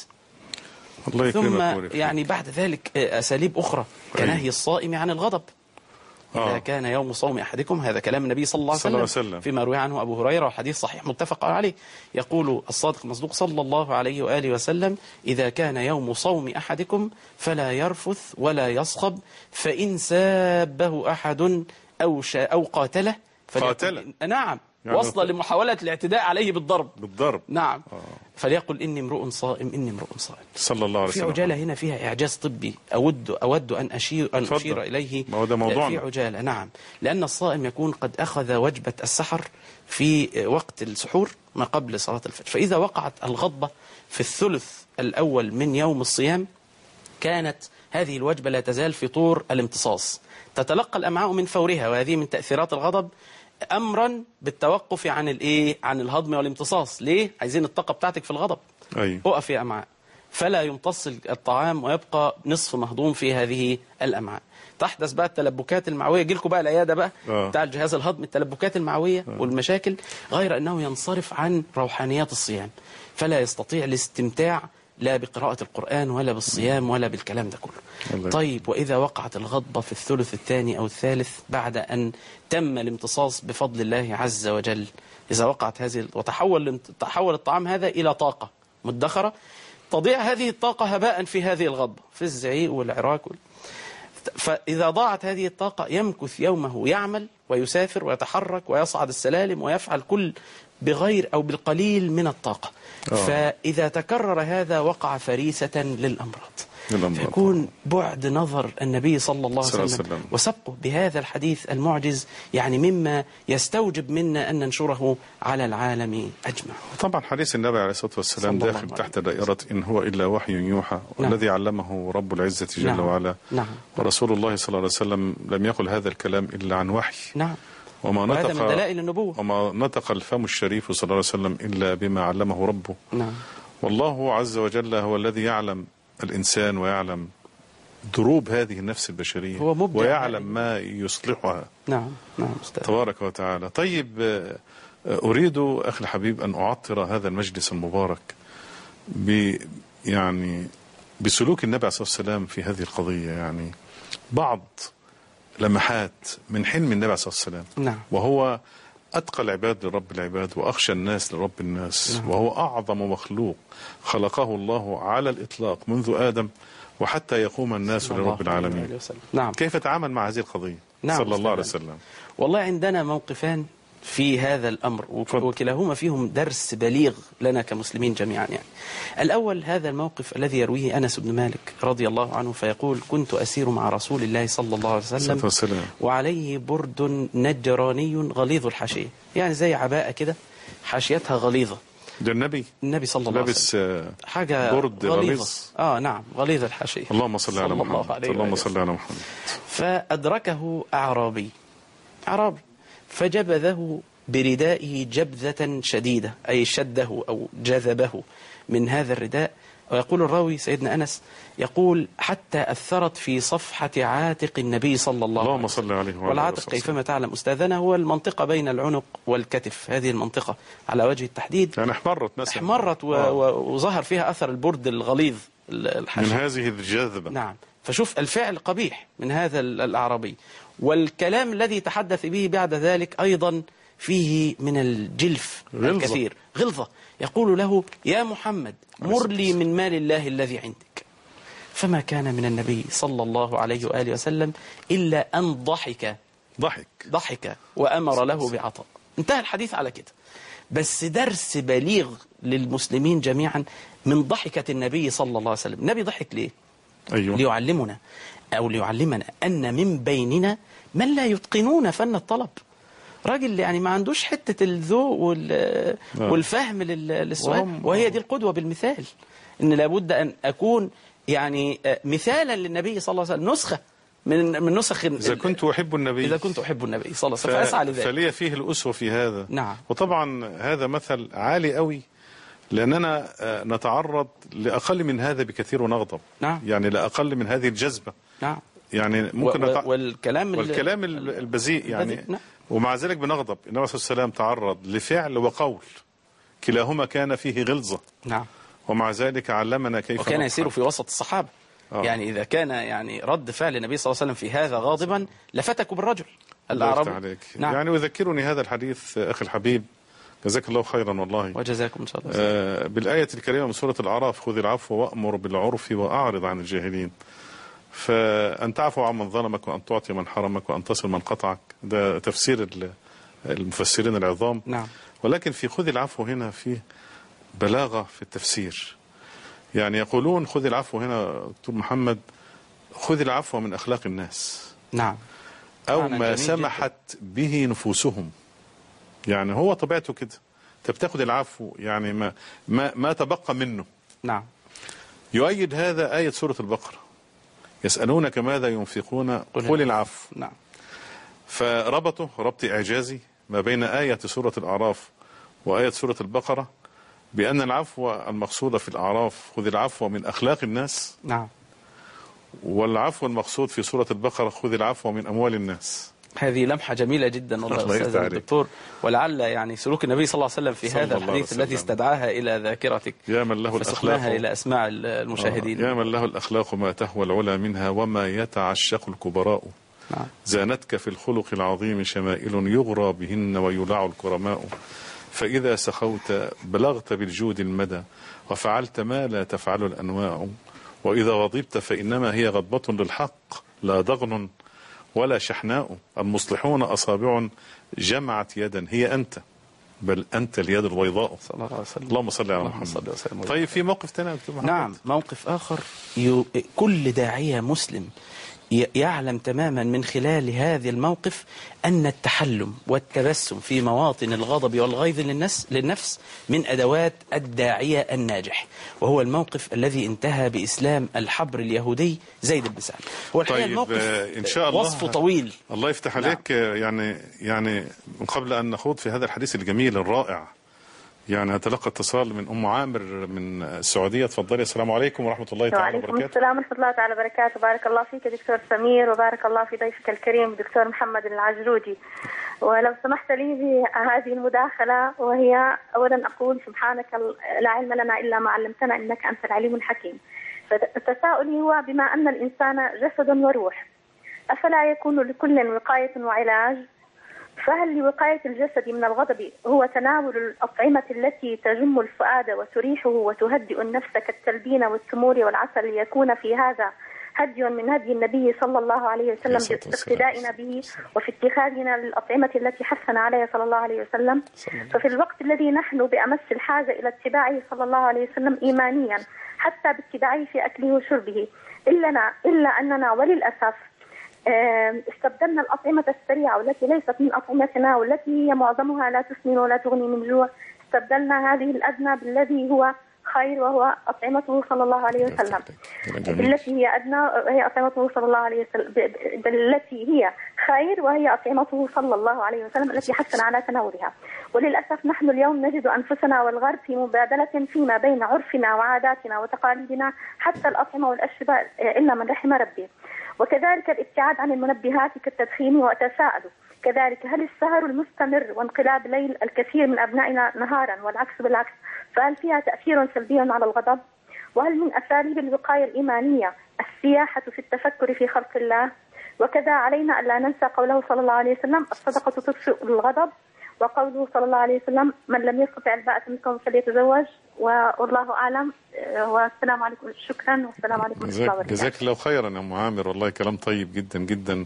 الله يكرمك. ثم يعني بعد ذلك أساليب أخرى كنهي الصائم عن الغضب. إذا آه. كان يوم صوم أحدكم، هذا كلام النبي صلى الله عليه صلى الله وسلم, عليه وسلم. فيما روي عنه أبو هريرة وحديث صحيح متفق عليه، يقول الصادق المصدوق صلى الله عليه وآله وسلم: إذا كان يوم صوم أحدكم فلا يرفث ولا يصخب، فإن سابه أحد أو شا أو قاتله قاتله نعم يعني وصل لمحاولة الاعتداء عليه بالضرب بالضرب نعم آه. فليقل إني امرؤ صائم إني امرؤ صائم. صلى الله عليه في وسلم. عجالة هنا فيها إعجاز طبي أود أود أن أشير أن اتفضل. أشير إليه. ما هو ده موضوعنا. في عجالة نعم، لأن الصائم يكون قد أخذ وجبة السحر في وقت السحور ما قبل صلاة الفجر، فإذا وقعت الغضبة في الثلث الأول من يوم الصيام كانت هذه الوجبة لا تزال في طور الامتصاص، تتلقى الأمعاء من فورها، وهذه من تأثيرات الغضب أمرا بالتوقف عن الإيه عن الهضم والامتصاص. ليه؟ عايزين الطاقة بتاعتك في الغضب. أيوة. أقف يا أمعاء، فلا يمتص الطعام ويبقى نصف مهضوم في هذه الأمعاء. تحدث بقى التلبكات المعوية، يجي لكم بقى العيادة بقى آه. بتاع الجهاز الهضمي، التلبكات المعوية آه. والمشاكل، غير أنه ينصرف عن روحانيات الصيام، فلا يستطيع الاستمتاع لا بقراءة القرآن ولا بالصيام ولا بالكلام ده كله. طيب وإذا وقعت الغضبة في الثلث الثاني أو الثالث بعد أن تم الامتصاص بفضل الله عز وجل، إذا وقعت هذه وتحول تحول الطعام هذا إلى طاقة مدخرة، تضيع هذه الطاقة هباء في هذه الغضبة، في الزعيق والعراك وال... فإذا ضاعت هذه الطاقة يمكث يومه يعمل ويسافر ويتحرك ويصعد السلالم ويفعل كل بغير أو بالقليل من الطاقة. أوه. فإذا تكرر هذا وقع فريسة للأمراض. فيكون بعد نظر النبي صلى الله عليه وسلم وسبقه بهذا الحديث المعجز يعني مما يستوجب منا أن ننشره على العالم أجمع. طبعا حديث النبي عليه الصلاة والسلام داخل تحت دائرة إن هو إلا وحي يوحى، نعم. والذي علمه رب العزة جل نعم. وعلا. نعم. ورسول الله صلى الله عليه وسلم لم يقل هذا الكلام إلا عن وحي. نعم. وما نطق نطق من دلائل النبوة. وما نطق الفم الشريف صلى الله عليه وسلم إلا بما علمه ربه. نعم. والله عز وجل هو الذي يعلم الإنسان ويعلم دروب هذه النفس البشرية، هو مبدع ويعلم ما يصلحها. نعم نعم أستاذ. تبارك وتعالى. طيب أريد أخي الحبيب أن أعطر هذا المجلس المبارك ب يعني بسلوك النبي عليه الصلاة والسلام في هذه القضية، يعني بعض لمحات من حلم النبي عليه الصلاة والسلام. نعم. وهو أتقى العباد لرب العباد وأخشى الناس لرب الناس. نعم. وهو أعظم مخلوق خلقه الله على الإطلاق منذ آدم وحتى يقوم الناس لرب العالمين. نعم. كيف تعامل مع هذه القضية؟ نعم. صلى الله عليه وسلم. والله عندنا موقفان في هذا الأمر وكلاهما فيهم درس بليغ لنا كمسلمين جميعا. يعني الأول هذا الموقف الذي يرويه أنس بن مالك رضي الله عنه فيقول: كنت أسير مع رسول الله صلى الله عليه وسلم وعليه برد نجراني غليظ الحاشية، يعني زي عباءة كده حاشيتها غليظة. ده النبي النبي صلى الله عليه وسلم حاجة برد غليظ. آه نعم غليظ الحاشية. اللهم صل على محمد. اللهم صل على محمد. فأدركه أعرابي أعرابي فجبذه بردائه جبذة شديدة، أي شده أو جذبه من هذا الرداء. ويقول الراوي سيدنا أنس يقول: حتى أثرت في صفحة عاتق النبي صلى الله عليه وسلم. اللهم صل عليه وعلى والعاتق كيفما تعلم أستاذنا هو المنطقة بين العنق والكتف، هذه المنطقة على وجه التحديد. يعني احمرت مثلا احمرت و... آه. وظهر فيها أثر البرد الغليظ الحشي من هذه الجذبة. نعم. فشوف الفعل قبيح من هذا الأعرابي، والكلام الذي تحدث به بعد ذلك أيضا فيه من الجلف غلظة. الكثير غلظة. يقول له: يا محمد مر لي من مال الله الذي عندك. فما كان من النبي صلى الله عليه وآله وسلم إلا أن ضحك ضحك ضحك وأمر له بعطاء. انتهى الحديث على كده. بس درس بليغ للمسلمين جميعا من ضحكة النبي صلى الله عليه وسلم. النبي ضحك ليه؟ أيوة. ليعلمنا أو ليعلمنا أن من بيننا من لا يتقنون فن الطلب. راجل يعني ما عندوش حتة الذوق والفهم للسؤال، وهي دي القدوة بالمثال، إن لابد أن أكون يعني مثالا للنبي صلى الله عليه وسلم، نسخة من من نسخ. إذا كنت أحب النبي إذا كنت أحب النبي صلى الله عليه وسلم فأسعى لذلك. فلي فيه الأسوة في هذا. نعم. وطبعا هذا مثل عالي قوي، لأننا نتعرض لأقل من هذا بكثير ونغضب. نعم. يعني لأقل من هذه الجذبة. نعم. يعني ممكن و... والكلام والكلام البذيء يعني. نعم. ومع ذلك بنغضب. النبي صلى الله عليه وسلم تعرض لفعل وقول كلاهما كان فيه غلظة. نعم. ومع ذلك علمنا كيف وكان يسير في وسط الصحابة. آه. يعني إذا كان يعني رد فعل النبي صلى الله عليه وسلم في هذا غاضبا لفتكوا بالرجل الأعرابي. نعم. يعني يذكرني هذا الحديث أخي الحبيب، جزاك الله خيرا والله. وجزاكم إن شاء الله. آه بالآية الكريمة من سورة الأعراف: خذ العفو وأمر بالعرف وأعرض عن الجاهلين. فأن تعفو عن من ظلمك، وأن تعطي من حرمك، وأن تصل من قطعك. ده تفسير المفسرين العظام. نعم. ولكن في خذ العفو هنا فيه بلاغة في التفسير. يعني يقولون خذ العفو هنا دكتور محمد، خذ العفو من أخلاق الناس. نعم. أو ما سمحت به نفوسهم. يعني هو طبيعته كده، انت بتاخد العفو يعني ما ما ما تبقى منه. نعم. يؤيد هذا آية سورة البقرة: يسألونك ماذا ينفقون قل العفو. نعم. فربطوا ربط إعجازي ما بين آية سورة الأعراف وآية سورة البقرة، بأن العفو المقصود في الأعراف خذ العفو من أخلاق الناس. نعم. والعفو المقصود في سورة البقرة خذ العفو من أموال الناس. هذه لمحة جميلة جدا والله أستاذ الدكتور، ولعل يعني سلوك النبي صلى الله عليه وسلم في هذا الحديث الذي استدعاها إلى ذاكرتك يا من له الأخلاق إلى أسماع المشاهدين. آه. يا من له الأخلاق ما تهوى العلا منها وما يتعشق الكبراء. نعم. زانتك في الخلق العظيم شمائل يغرى بهن ويلع الكرماء. فإذا سخوت بلغت بالجود المدى وفعلت ما لا تفعل الأنواع. وإذا غضبت فإنما هي غضبة للحق لا ضغن ولا شحناء. المصلحون أصابع جمعت يدا هي أنت، بل أنت اليد البيضاء. صلى الله عليه وسلم. اللهم صل على محمد. طيب في موقف ثاني. نعم، موقف آخر. كل داعية مسلم يعلم تماما من خلال هذا الموقف أن التحلم والتبسم في مواطن الغضب والغيظ للنفس, للنفس من أدوات الداعية الناجح، وهو الموقف الذي انتهى بإسلام الحبر اليهودي زيد بن سعد. هو الحقيقة طيب الموقف إن شاء الله وصفه طويل. الله يفتح عليك. نعم. يعني يعني من قبل أن نخوض في هذا الحديث الجميل الرائع، يعني هتلقى اتصال من أم عامر من السعودية. تفضلي. السلام عليكم ورحمة الله تعالى وبركاته. وعليكم السلام ورحمة الله تعالى وبركاته. بارك الله فيك دكتور سمير، وبارك الله في ضيفك الكريم دكتور محمد العجرودي. ولو سمحت لي بهذه المداخلة، وهي أولا أقول سبحانك لا علم لنا إلا ما علمتنا إنك أنت العليم الحكيم. فتساؤلي هو بما أن الإنسان جسد وروح، أفلا يكون لكل وقاية وعلاج؟ فهل لوقاية الجسد من الغضب هو تناول الأطعمة التي تجم الفؤاد وتريحه وتهدئ النفس كالتلبين والتمور والعسل، ليكون في هذا هدي من هدي النبي صلى الله عليه وسلم باقتدائنا به وفي اتخاذنا للأطعمة التي حثنا عليها صلى الله عليه وسلم؟ ففي الوقت الذي نحن بأمس الحاجة إلى اتباعه صلى الله عليه وسلم إيمانيا حتى باتباعه في أكله وشربه، إلا, إلا أننا وللأسف استبدلنا الأطعمة السريعة والتي ليست من أطعمتنا والتي هي معظمها لا تسمن ولا تغني من جوع، استبدلنا هذه الأدنى بالذي هو خير وهو أطعمته صلى الله عليه وسلم، بالتي هي أدنى هي أطعمته صلى الله عليه وسلم، بالتي هي خير وهي أطعمته صلى الله عليه وسلم التي حثنا على تناولها. وللأسف نحن اليوم نجد أنفسنا والغرب في مبادلة فيما بين عرفنا وعاداتنا وتقاليدنا حتى الأطعمة والأشربة إلا من رحم ربي، وكذلك الابتعاد عن المنبهات كالتدخين. وأتساءل كذلك هل السهر المستمر وانقلاب ليل الكثير من أبنائنا نهارا والعكس بالعكس فهل فيها تأثير سلبي على الغضب؟ وهل من أساليب الوقاية الإيمانية السياحة في التفكر في خلق الله؟ وكذا علينا ألا ننسى قوله صلى الله عليه وسلم الصدقة تطفئ الغضب، وقوله صلى الله عليه وسلم من لم يستطع الباءة منكم فليتزوج. والله أعلم، والسلام عليكم. شكرا والسلام عليكم ورحمة الله وبركاته. جزاك الله خيرا يا أم عامر، والله كلام طيب جدا جدا.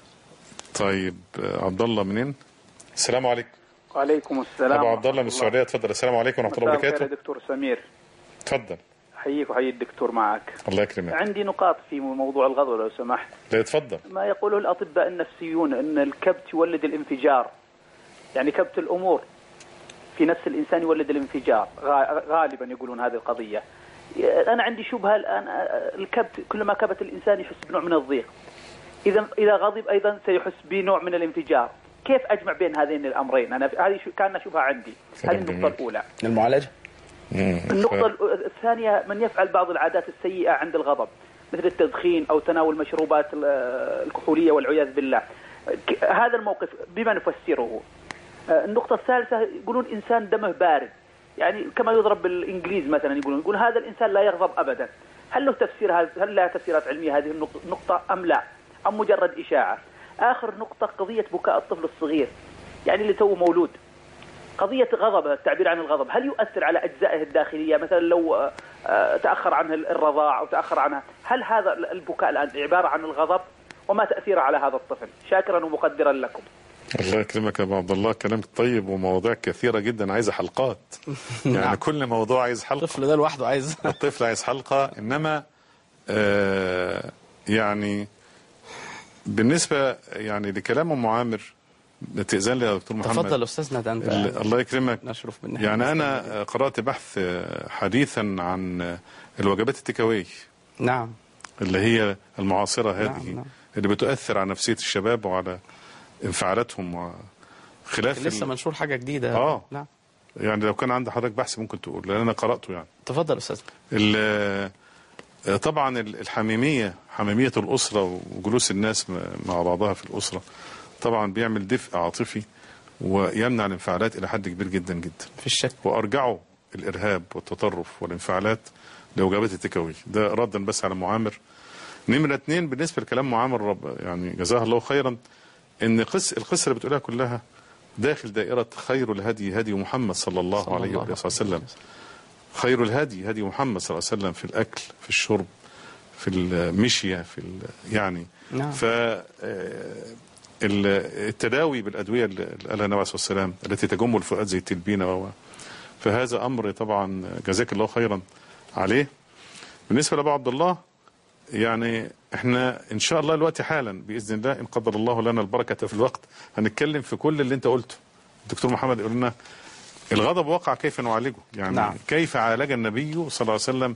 طيب عبد الله منين؟ السلام عليكم. وعليكم السلام. أبو عبد الله من السعودية، تفضل. السلام عليكم ورحمة الله وبركاته. دكتور سمير. تفضل. أحييك وأحيي الدكتور معك. الله يكرمك. عندي نقاط في موضوع الغضب لو سمحت. لا يتفضل. ما يقوله الأطباء النفسيون أن الكبت يولد الانفجار، يعني كبت الأمور في نفس الإنسان يولد الانفجار غالبا يقولون هذه القضية. أنا عندي شبهة الآن، الكبت كلما كبت الإنسان يحس بنوع من الضيق، إذا إذا غضب أيضا سيحس بنوع من الانفجار. كيف أجمع بين هذين الأمرين؟ أنا هذه كان شبهة عندي. هذه النقطة الأولى. المعالجة. النقطة الثانية، من يفعل بعض العادات السيئة عند الغضب مثل التدخين أو تناول المشروبات الكحولية والعياذ بالله، هذا الموقف بما نفسره؟ النقطة الثالثة، يقولون إنسان دمه بارد، يعني كما يضرب بالإنجليز مثلا، يقولون يقول هذا الإنسان لا يغضب أبدا. هل له تفسير هذا؟ هل لها تفسيرات علمية هذه النقطة أم لا؟ أم مجرد إشاعة؟ آخر نقطة، قضية بكاء الطفل الصغير، يعني اللي تو مولود، قضية غضبه، التعبير عن الغضب، هل يؤثر على أجزائه الداخلية؟ مثلا لو تأخر عنه الرضاع أو تأخر عنها، هل هذا البكاء الآن عبارة عن الغضب؟ وما تأثيره على هذا الطفل؟ شاكرا ومقدرا لكم. الله يكرمك يا ابو عبد الله، كلامك طيب ومواضيع كثيرة جدا عايزة حلقات. يعني كل موضوع عايز حلقة. الطفل ده لوحده عايز الطفل عايز حلقة. إنما آه يعني بالنسبة يعني لكلام أم عامر، تأذن لي يا دكتور محمد؟ تفضل أستاذنا، ده أنت الله يكرمك. نشرف بالنهاية. يعني أنا قرأت بحث حديثا عن الوجبات التكاوي. نعم. اللي هي المعاصرة هذه. نعم. نعم. اللي بتؤثر على نفسية الشباب وعلى انفعالاتهم وخلاف. لسه منشور حاجة جديدة. آه نعم. يعني لو كان عند حضرتك بحث ممكن تقول، لأن أنا قرأته يعني. تفضل أستاذ. طبعا الحميمية، حميمية الأسرة وجلوس الناس مع بعضها في الأسرة طبعا بيعمل دفء عاطفي ويمنع الانفعالات إلى حد كبير جدا جدا. في الشك. وأرجعوا الإرهاب والتطرف والانفعالات لوجبات التكاوي. ده ردا بس على معامر. نمرة اتنين، بالنسبة لكلام معامر رب يعني جزاه الله خيرا، إن قص القصة اللي بتقولها كلها داخل دائرة خير الهدي هدي محمد صلى الله صلى عليه الله وسلم. خير الهدي هدي محمد صلى الله عليه وسلم في الأكل، في الشرب، في المشية، في يعني نعم. ف التداوي بالأدوية اللي قالها النبي عليه الصلاة والسلام التي تجم الفؤاد زي التلبينة، فهذا أمر طبعا جزاك الله خيرا عليه. بالنسبة لأبو عبد الله، يعني احنا ان شاء الله الوقت حالا باذن الله ان قدر الله لنا البركه في الوقت هنتكلم في كل اللي انت قلته. الدكتور محمد يقول لنا الغضب وقع كيف نعالجه، يعني نعم. كيف عالج النبي صلى الله عليه وسلم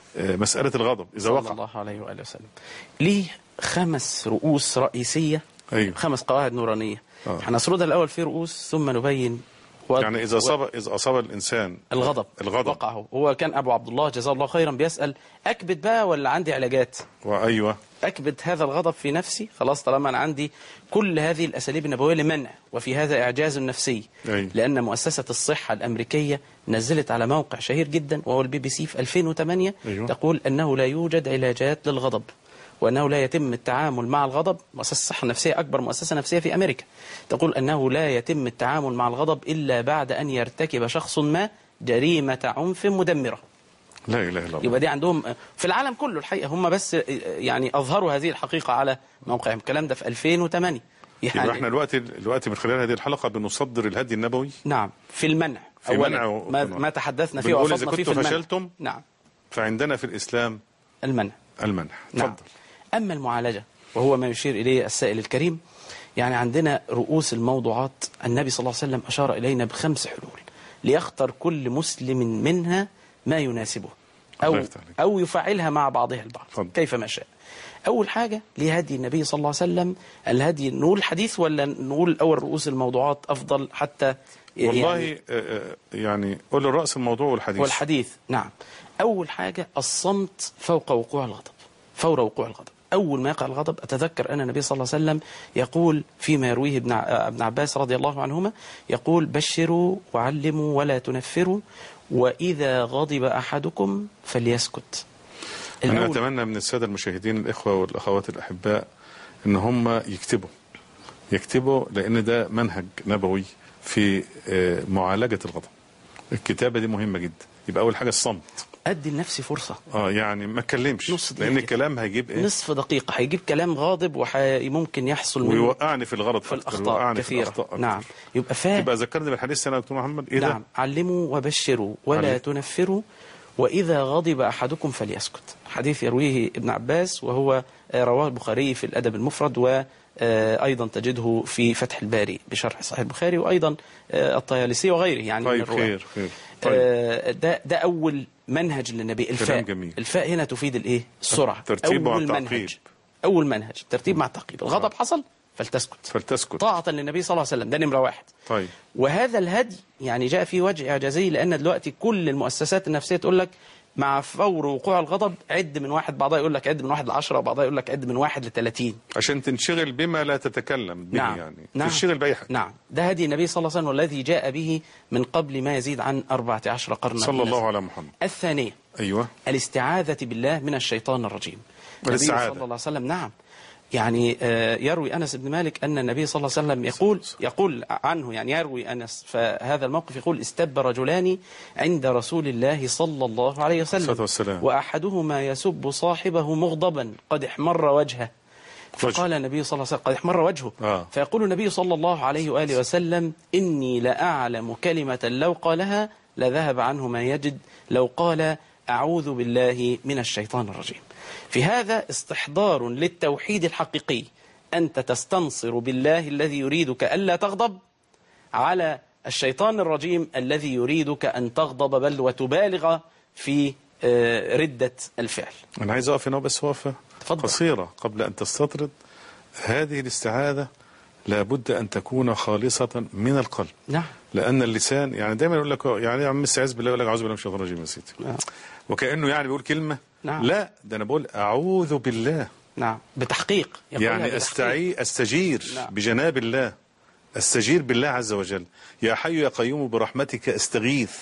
مساله الغضب اذا وقع صلى الله عليه واله وسلم. ليه خمس رؤوس رئيسيه. أيوه. خمس قواعد نورانيه. آه. هنسردها الاول في رؤوس ثم نبين. يعني إذا أصاب إذا أصاب الإنسان الغضب الغضب وقعه. هو كان أبو عبد الله جزاه الله خيرا بيسأل أكبت بقى ولا عندي علاجات؟ وأيوة أكبت هذا الغضب في نفسي، خلاص طالما أنا عندي كل هذه الأساليب النبوية لمنع، وفي هذا إعجاز نفسي. أيوة. لأن مؤسسة الصحة الأمريكية نزلت على موقع شهير جدا وهو البي بي سي في ألفين وثمانية. أيوة. تقول أنه لا يوجد علاجات للغضب، وأنه لا يتم التعامل مع الغضب. مؤسسة الصحة النفسية أكبر مؤسسة نفسية في أمريكا تقول أنه لا يتم التعامل مع الغضب إلا بعد أن يرتكب شخص ما جريمة عنف مدمرة. لا إله إلا الله. يبقى دي عندهم في العالم كله الحقيقة، هم بس يعني أظهروا هذه الحقيقة على موقعهم. الكلام ده في ألفين وثمانية. يعني يبقى احنا الوقت الوقت من خلال هذه الحلقة بنصدر الهدي النبوي. نعم، في المنع. في منع و... ما, ما تحدثنا فيه وفضنا فيه في المنع. فشلتم. نعم. فعندنا في الإسلام المنع. المنع. نعم. تفضل. أما المعالجة وهو ما يشير إليه السائل الكريم، يعني عندنا رؤوس الموضوعات النبي صلى الله عليه وسلم أشار إلينا بخمس حلول ليختار كل مسلم منها ما يناسبه أو, أو يفعلها مع بعضها البعض فضل. كيف ما شاء. أول حاجة لهدي النبي صلى الله عليه وسلم الهدي. نقول الحديث ولا نقول أول رؤوس الموضوعات أفضل حتى والله يعني, يعني قول الرأس الموضوع والحديث والحديث. نعم. أول حاجة الصمت فوق وقوع الغضب، فور وقوع الغضب. أول ما يقع الغضب أتذكر أن النبي صلى الله عليه وسلم يقول فيما يرويه ابن عباس رضي الله عنهما، يقول بشروا وعلموا ولا تنفروا، وإذا غضب أحدكم فليسكت. أنا أتمنى من السادة المشاهدين الإخوة والأخوات الأحباء أن هم يكتبوا يكتبوا لأن ده منهج نبوي في معالجة الغضب. الكتابة دي مهمة جدا. يبقى أول حاجة الصمت. أدي لنفسي فرصة. اه يعني ما اتكلمش لأن الكلام هيجيب إيه؟ نصف دقيقة هيجيب كلام غاضب وممكن يحصل منه ويوقعني في الغلط في الأخطاء كثيرة. في الأخطاء نعم. يبقى فاهم. يبقى ذكرني بالحديث سنة دكتور محمد إيه ده؟ نعم. علموا وبشروا ولا علي. تنفروا، وإذا غضب أحدكم فليسكت. حديث يرويه ابن عباس، وهو رواه البخاري في الأدب المفرد، وأيضا تجده في فتح الباري بشرح صحيح البخاري، وأيضا الطيالسي وغيره يعني طيب من الرواة. خير خير. طيب. ده ده أول منهج للنبي. الفاء جميل. الفاء هنا تفيد الإيه؟ السرعة. ترتيب مع أول التعقيب. منهج أول منهج ترتيب مع التعقيب. الغضب حصل فلتسكت فلتسكت طاعة للنبي صلى الله عليه وسلم، ده نمرة واحد. طيب. وهذا الهدي يعني جاء فيه وجه إعجازي، لأن دلوقتي كل المؤسسات النفسية تقول لك مع فور وقوع الغضب عد من واحد، بعضها يقول لك عد من واحد لعشرة، وبعضها يقول لك عد من واحد لثلاثين، عشان تنشغل بما لا تتكلم به. نعم. يعني نعم. تنشغل بأي حاجة. نعم، ده هدي النبي صلى الله عليه وسلم، والذي جاء به من قبل ما يزيد عن أربعة عشر قرنا. صلى الله على محمد. الثانية أيوة الاستعاذة بالله من الشيطان الرجيم. النبي الاستعاذة. صلى الله عليه وسلم نعم يعني يروي أنس بن مالك أن النبي صلى الله عليه وسلم يقول يقول عنه، يعني يروي أنس فهذا الموقف، يقول استب رجلان عند رسول الله صلى الله عليه وسلم، وأحدهما يسب صاحبه مغضبا قد احمر وجهه، فقال النبي صلى الله عليه وسلم قد احمر وجهه آه. فيقول النبي صلى الله عليه وآله وسلم إني لأعلم كلمة لو قالها لذهب عنه ما يجد، لو قال أعوذ بالله من الشيطان الرجيم. في هذا استحضار للتوحيد الحقيقي، أنت تستنصر بالله الذي يريدك ألا تغضب على الشيطان الرجيم الذي يريدك أن تغضب بل وتبالغ في ردة الفعل. أنا عايز أقف هنا بس وقفة قصيرة قبل أن تستطرد. هذه الاستعاذة لابد أن تكون خالصة من القلب. نعم. لأن اللسان يعني دايما يقول لك يعني يا عم استعاذ بالله، يقول لك أعوذ بالله من الشيطان الرجيم يا سيدي. نعم. وكأنه يعني بيقول كلمة. نعم. لا، ده أنا بقول أعوذ بالله. نعم، بتحقيق. يعني أستعي أستجير. نعم. بجناب الله، أستجير بالله عز وجل. يا حي يا قيوم برحمتك أستغيث.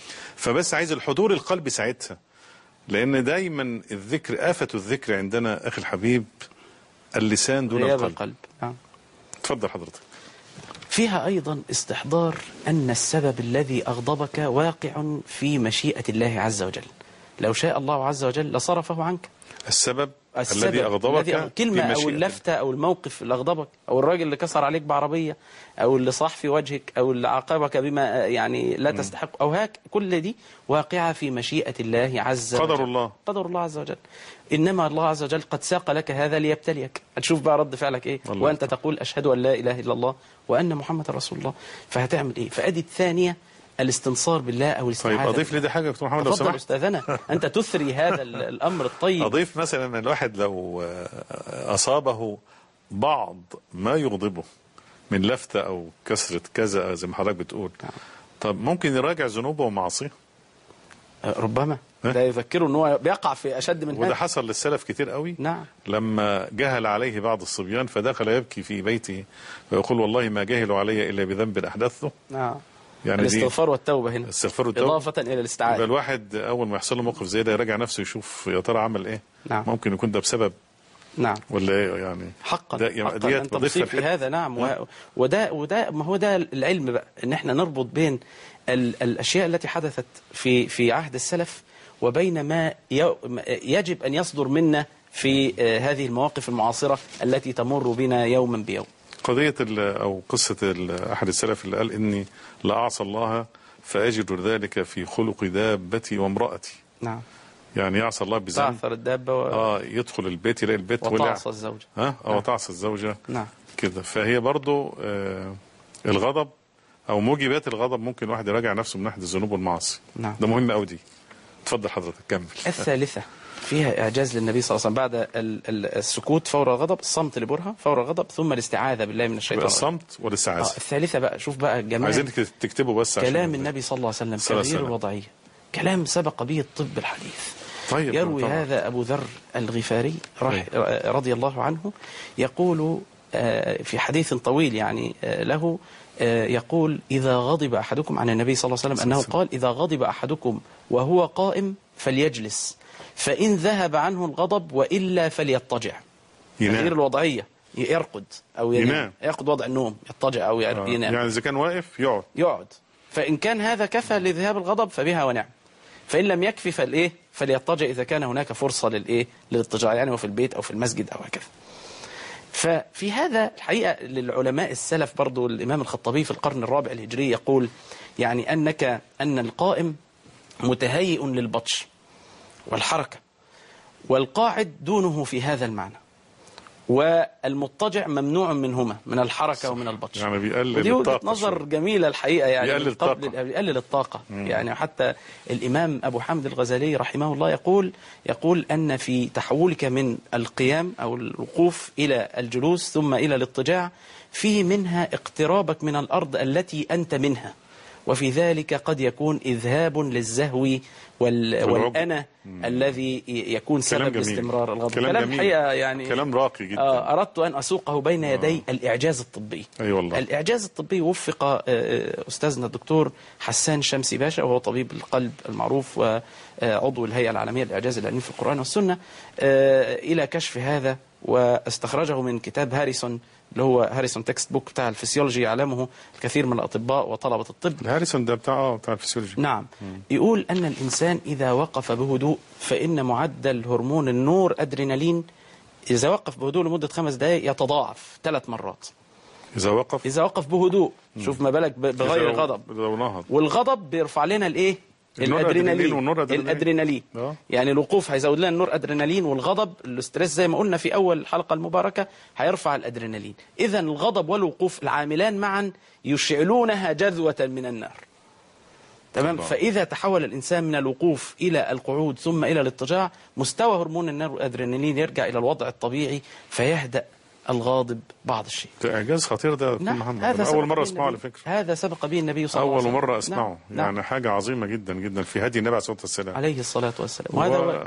فبس عايز الحضور القلبي ساعتها، لأن دايما الذكر، آفة الذكر عندنا أخي الحبيب اللسان دون القلب. القلب. نعم. تفضل حضرتك. فيها أيضا استحضار أن السبب الذي أغضبك واقع في مشيئة الله عز وجل، لو شاء الله عز وجل لصرفه عنك. السبب, السبب الذي أغضبك الذي كلمة أو اللفتة أو الموقف اللي أغضبك، أو الراجل اللي كسر عليك بعربية، أو اللي صاح في وجهك، أو اللي عاقبك بما يعني لا تستحق، أو هاك، كل دي واقعة في مشيئة الله عز وجل. قدر الله قدر الله عز وجل. إنما الله عز وجل قد ساق لك هذا ليبتليك. هتشوف بقى رد فعلك إيه وأنت تقول أشهد أن لا إله إلا الله وأن محمد رسول الله، فهتعمل إيه؟ فأدي الثانية الاستنصار بالله أو الاستعاذة. طيب أضيف لي ده حاجة دكتور محمد لو سمحت. أستاذنا أنت تثري هذا الأمر الطيب. أضيف مثلا أن الواحد لو أصابه بعض ما يغضبه من لفتة أو كسرة كذا زي ما حضرتك بتقول، طب ممكن يراجع ذنوبه ومعاصيه؟ ربما ده يذكره ان هو بيقع في اشد من هذا، وده حصل للسلف كتير قوي. نعم. لما جهل عليه بعض الصبيان فدخل يبكي في بيته ويقول والله ما جهلوا علي الا بذنب احدثته. نعم. يعني الاستغفار والتوبه هنا، الاستغفار والتوبه اضافه الى الاستعاذه. يبقى الواحد اول ما يحصل له موقف زي ده يراجع نفسه يشوف يا ترى عمل ايه. نعم. ممكن يكون ده بسبب. نعم. ولا ايه يعني حقا ده يعني حقا انت مصيب في هذا. نعم. و... وده وده ما هو ده العلم بقى، ان احنا نربط بين ال... الاشياء التي حدثت في في عهد السلف وبين ما يجب أن يصدر منا في هذه المواقف المعاصرة التي تمر بنا يوما بيوم. قضية أو قصة أحد السلف اللي قال إني لا أعصى الله فأجد ذلك في خلق دابتي وامرأتي. نعم. يعني يعصى الله بذنب، تعثر الدابة و... آه يدخل البيت يلاقي البيت ولع، وتعصى الزوجة. ها أو نعم. تعصى الزوجة. نعم. كده. فهي برضو آه الغضب أو موجبات الغضب ممكن واحد يراجع نفسه من ناحية الذنوب والمعاصي. نعم. ده مهم أوي دي. تفضل حضرتك كمل. الثالثة فيها إعجاز للنبي صلى الله عليه وسلم، بعد السكوت فور الغضب، الصمت لبرهة فور الغضب، ثم الاستعاذة بالله من الشيطان. الصمت والاستعاذة. آه الثالثة بقى، شوف بقى الجمال. عايزين تكتبوا بس كلام النبي صلى الله عليه وسلم تغيير الوضعية، كلام سبق به الطب الحديث. طيب. يروي طبعا. هذا أبو ذر الغفاري رضي الله عنه يقول في حديث طويل يعني له، يقول إذا غضب أحدكم، عن النبي صلى الله عليه وسلم أنه قال إذا غضب أحدكم وهو قائم فليجلس، فإن ذهب عنه الغضب وإلا فليضطجع. تغيير الوضعية، يرقد أو ينام. ينام. يرقد وضع النوم، يضطجع أو ينام. يعني إذا كان واقف يقعد يقعد فإن كان هذا كفى لذهاب الغضب فبها ونعم، فإن لم يكفي فالإيه فليضطجع إذا كان هناك فرصة للإيه للاضطجاع، يعني وفي البيت أو في المسجد أو هكذا. ففي هذا الحقيقة للعلماء السلف برضو، الإمام الخطابي في القرن الرابع الهجري يقول يعني أنك أن القائم متهيئ للبطش والحركة، والقاعد دونه في هذا المعنى، والمضطجع ممنوع منهما، من الحركة ومن البطش. يعني بيقلل ودي وجهة الطاقة نظر شوية. جميلة الحقيقة، يعني بيقلل الطاقة. بيقلل الطاقة. يعني حتى الإمام أبو حامد الغزالي رحمه الله يقول يقول أن في تحولك من القيام أو الوقوف إلى الجلوس ثم إلى الاضطجاع فيه منها اقترابك من الأرض التي أنت منها، وفي ذلك قد يكون إذهاب للزهو وال... والأنا الذي يكون سبب استمرار الغضب. كلام, كلام جميل. حقيقة يعني كلام راقي جدا. آه أردت أن أسوقه بين يدي آه. الإعجاز الطبي. أي والله. الإعجاز الطبي وفق آه أستاذنا الدكتور حسان شمسي باشا، وهو طبيب القلب المعروف وعضو الهيئة العالمية للإعجاز العلمي في القرآن والسنة، آه إلى كشف هذا، واستخرجه من كتاب هاريسون اللي هو هاريسون تكست بوك بتاع الفسيولوجي، يعلمه الكثير من الأطباء وطلبة الطب. هاريسون ده بتاع بتاع الفسيولوجي. نعم. مم. يقول أن الإنسان إذا وقف بهدوء فإن معدل هرمون النور أدرينالين إذا وقف بهدوء لمدة خمس دقائق يتضاعف ثلاث مرات. إذا وقف إذا وقف بهدوء. مم. شوف ما بالك بغير غضب. والغضب بيرفع لنا الإيه؟ الادرينالين والنور أدرينالين. الادرينالين أوه. يعني الوقوف هيزود لنا النور ادرينالين، والغضب الاسترس زي ما قلنا في اول الحلقه المباركه هيرفع الادرينالين. اذا الغضب والوقوف العاملان معا يشعلونها جذوه من النار. تمام. فاذا تحول الانسان من الوقوف الى القعود ثم الى الاضطجاع، مستوى هرمون النار والادرينالين يرجع الى الوضع الطبيعي فيهدأ الغاضب بعض الشيء. ده إعجاز خطير ده. نعم. هذا أول مرة أسمعه على فكرة. هذا سبق به النبي صلى الله عليه وسلم. أول مرة أسمعه. نعم. يعني حاجة عظيمة جدا جدا في هدي النبي عليه الصلاة والسلام. عليه الصلاة والسلام. وهذا هو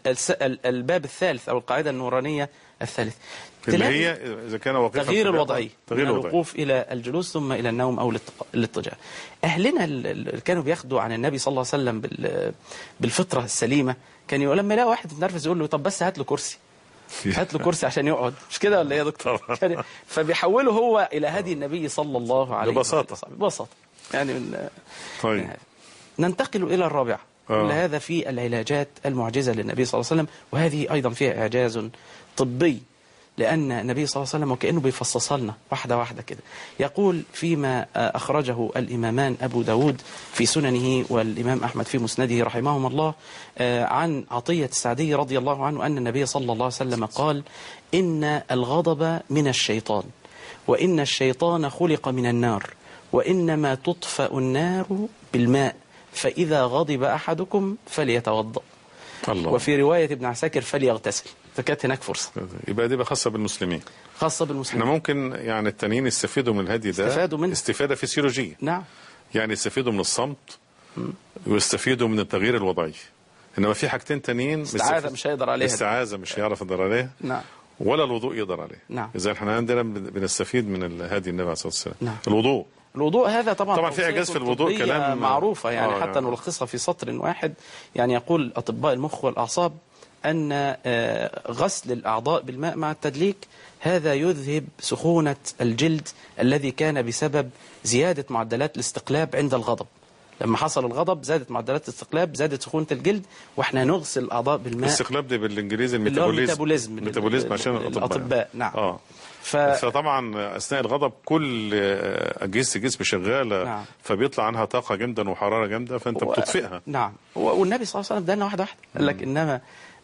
الباب الثالث أو القاعدة النورانية الثالث. اللي هي إذا كان وقفا تغيير الوضعية، تغيير من الوقوف إلى الجلوس ثم إلى النوم أو الاضطجاع. أهلنا اللي كانوا بياخدوا عن النبي صلى الله عليه وسلم بالفطرة السليمة، كان يقول لما يلاقي واحد متنرفز يقول له طب بس هات له كرسي، هات له كرسي عشان يقعد، مش كده ولا ايه يا دكتور؟ فبيحوله هو الى هدي النبي صلى الله عليه وسلم ببساطه ببساطه يعني من طيب من ننتقل الى الرابعه. كل هذا في العلاجات المعجزه للنبي صلى الله عليه وسلم، وهذه ايضا فيها اعجاز طبي، لأن النبي صلى الله عليه وسلم وكأنه بيفصصها لنا واحدة واحدة كده. يقول فيما أخرجه الإمامان أبو داود في سننه والإمام أحمد في مسنده رحمهم الله عن عطية السعدي رضي الله عنه أن النبي صلى الله عليه وسلم قال: إن الغضب من الشيطان، وإن الشيطان خلق من النار، وإنما تطفأ النار بالماء، فإذا غضب أحدكم فليتوضأ. الله. وفي رواية ابن عساكر فليغتسل. فكانت هناك فرصة. يبقى دي بقى خاصة بالمسلمين. خاصة بالمسلمين. احنا ممكن يعني التانيين يستفيدوا من الهدي ده استفادوا منه استفادة فسيولوجية. نعم. يعني يستفيدوا من الصمت ويستفيدوا من التغيير الوضعي. انما في حاجتين تانيين الاستعاذة مش هيقدر عليها. الاستعاذة مش هيعرف يقدر عليها. نعم. ولا الوضوء يقدر عليه. نعم. إذا احنا عندنا بنستفيد من الهدي النبي عليه الصلاة والسلام. نعم. الوضوء. الوضوء هذا طبعا طبعا في اعجاز في الوضوء، كلام معروفة يعني آه حتى يعني. نلخصها في سطر واحد. يعني يقول أطباء المخ والأعصاب أن غسل الأعضاء بالماء مع التدليك هذا يذهب سخونة الجلد الذي كان بسبب زيادة معدلات الاستقلاب عند الغضب. لما حصل الغضب زادت معدلات الاستقلاب، زادت سخونة الجلد، واحنا نغسل الأعضاء بالماء. الاستقلاب ده بالإنجليزي الميتابوليزم. الميتابوليزم الميتابوليزم عشان الأطباء. نعم. آه. ف... فطبعا أثناء الغضب كل أجهزة الجسم شغالة. نعم. فبيطلع عنها طاقة جامدة وحرارة جامدة، فأنت و... بتطفئها. نعم. والنبي صلى الله عليه وسلم دلنا واحدة واحدة، قال لك إنما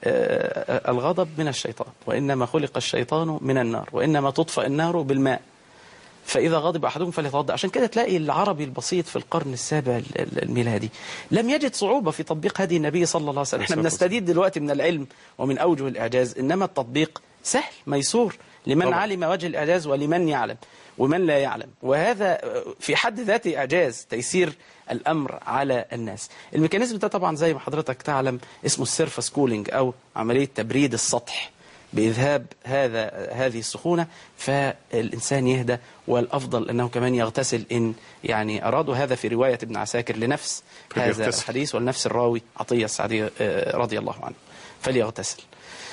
آه الغضب من الشيطان، وإنما خلق الشيطان من النار، وإنما تطفئ النار بالماء، فإذا غضب أحدهم فليتوضأ. عشان كده تلاقي العربي البسيط في القرن السابع الميلادي لم يجد صعوبة في تطبيق هدي النبي صلى الله عليه وسلم. احنا بنستفيد دلوقتي من العلم ومن أوجه الإعجاز، إنما التطبيق سهل ميسور لمن طبعا. علم وجه الإعجاز ولمن يعلم ومن لا يعلم، وهذا في حد ذاته إعجاز، تيسير الأمر على الناس. الميكانيزم ده طبعا زي ما حضرتك تعلم اسمه السيرفس كولينج أو عملية تبريد السطح، بإذهاب هذا هذه السخونة فالإنسان يهدى. والأفضل أنه كمان يغتسل إن يعني أرادوا هذا في رواية ابن عساكر لنفس هذا الحديث ولنفس الراوي عطية السعدي رضي الله عنه، فليغتسل.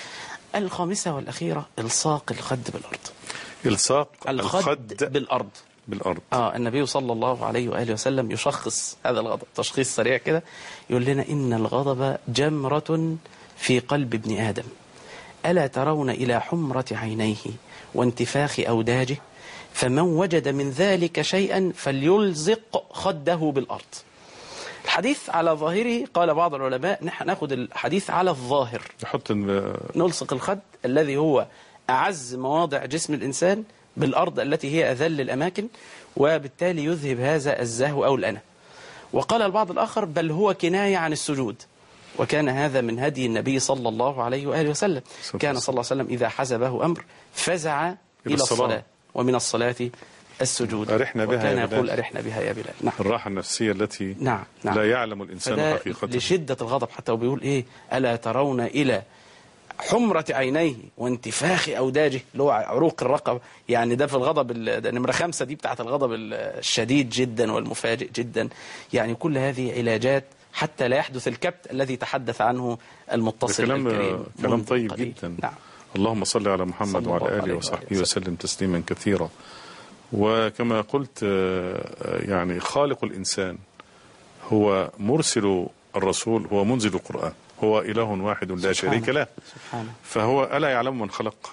الخامسة والأخيرة إلصاق الخد بالأرض. إلصاق الخد, الخد بالأرض. بالأرض. آه النبي صلى الله عليه وآله وسلم يشخص هذا الغضب تشخيص سريع كده، يقول لنا إن الغضب جمرة في قلب ابن آدم، ألا ترون إلى حمرة عينيه وانتفاخ أوداجه، فمن وجد من ذلك شيئا فليلزق خده بالأرض. الحديث على ظاهره قال بعض العلماء نحن ناخد الحديث على الظاهر، نحط نلصق الخد الذي هو أعز مواضع جسم الإنسان بالأرض التي هي أذل الأماكن، وبالتالي يذهب هذا الزهو أو الأنا. وقال البعض الآخر بل هو كناية عن السجود، وكان هذا من هدي النبي صلى الله عليه وآله وسلم. كان صلى الله عليه وسلم إذا حزبه أمر فزع إلى الصلاة، ومن الصلاة السجود، أرحنا بها وكان يا يقول أرحنا بها يا بلال. نعم. الراحة النفسية التي نعم. نعم. لا يعلم الإنسان حقيقتها لشدة الغضب حتى، وبيقول إيه ألا ترون إلى حمرة عينيه وانتفاخ أوداجه، اللي هو عروق الرقبة، يعني ده في الغضب نمرة خمسة دي بتاعت الغضب الشديد جدا والمفاجئ جدا. يعني كل هذه علاجات حتى لا يحدث الكبت الذي تحدث عنه المتصل كلام الكريم. كلام طيب قليل. جدا. نعم. اللهم صل على محمد وعلى آله وصحبه وسلم تسليما كثيرا. وكما قلت يعني خالق الإنسان هو مرسل الرسول، هو منزل القرآن، هو إله واحد لا شريك له، فهو ألا يعلم من خلق.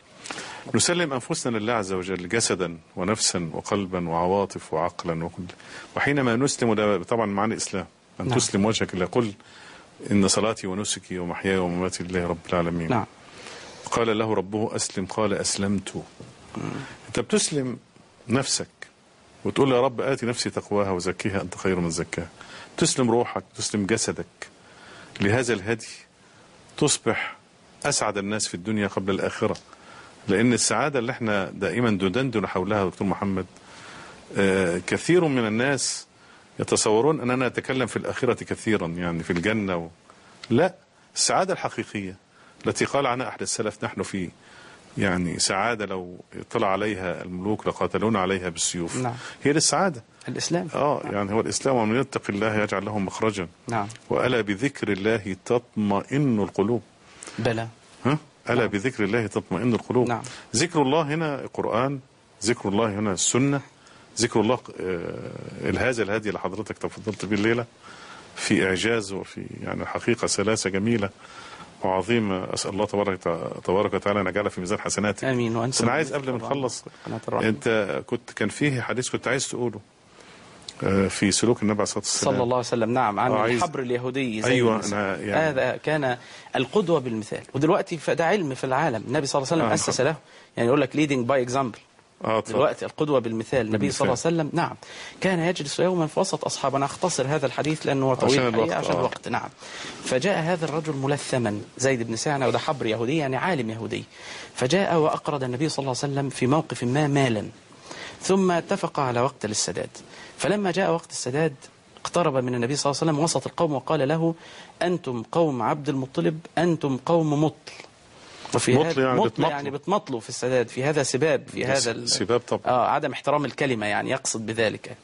نسلم أنفسنا لله عز وجل جسدا ونفسا وقلبا وعواطف وعقلا وكل. وحينما نسلم، ده طبعا معنى الإسلام أن نعم. تسلم وجهك لله، قل إن صلاتي ونسكي ومحياي ومماتي لله رب العالمين. نعم. قال له ربه أسلم، قال أسلمت. مم. أنت بتسلم نفسك وتقول يا رب آتي نفسي تقواها وزكيها أنت خير من زكاها. تسلم روحك، تسلم جسدك لهذا الهدي، تصبح أسعد الناس في الدنيا قبل الآخرة. لأن السعادة اللي احنا دائما ندندن حولها دكتور محمد، آه كثير من الناس يتصورون أننا نتكلم في الآخرة كثيرا، يعني في الجنة و... لا، السعادة الحقيقية التي قال عنها أحد السلف نحن في يعني سعادة لو اطلع عليها الملوك لقاتلون عليها بالسيوف. نعم. هي للسعادة الإسلام. آه يعني هو الإسلام، ومن يتق الله يجعل له مخرجا. نعم. وألا بذكر الله تطمئن القلوب. بلى. ها؟ ألا نعم. بذكر الله تطمئن القلوب. نعم. ذكر الله هنا القرآن، ذكر الله هنا السنة، ذكر الله آه هذا الهدي اللي حضرتك تفضلت به الليلة في إعجاز وفي يعني حقيقة سلاسة جميلة وعظيمة. أسأل الله تبارك تبارك وتعالى أن يجعلها في ميزان حسناتك. آمين. وأنت أنا عايز قبل ما نخلص، أنت كنت كان فيه حديث كنت عايز تقوله في سلوك النبي عليه الصلاة والسلام صلى الله عليه وسلم. نعم، عن عايز... الحبر اليهودي زي أيوة أنا يعني... هذا كان القدوة بالمثال، ودلوقتي ده علم في العالم. النبي صلى الله عليه وسلم آه أسس له، يعني يقول لك leading by example. آه دلوقتي القدوة بالمثال. النبي صلى الله عليه وسلم نعم كان يجلس يوما في وسط أصحابه. أنا أختصر هذا الحديث لأنه طويل عشان الوقت, عشان آه. الوقت. نعم. فجاء هذا الرجل ملثما زيد بن سعنة، وده حبر يهودي يعني عالم يهودي، فجاء وأقرض النبي صلى الله عليه وسلم في موقف ما مالا، ثم اتفق على وقت للسداد. فلما جاء وقت السداد اقترب من النبي صلى الله عليه وسلم وسط القوم وقال له أنتم قوم عبد المطلب، أنتم قوم مطل. وفي مطل يعني مطل بتمطلوا يعني بتمطلوا في السداد، في هذا سباب، في هذا سباب طبعا. آه عدم احترام الكلمة، يعني يقصد بذلك.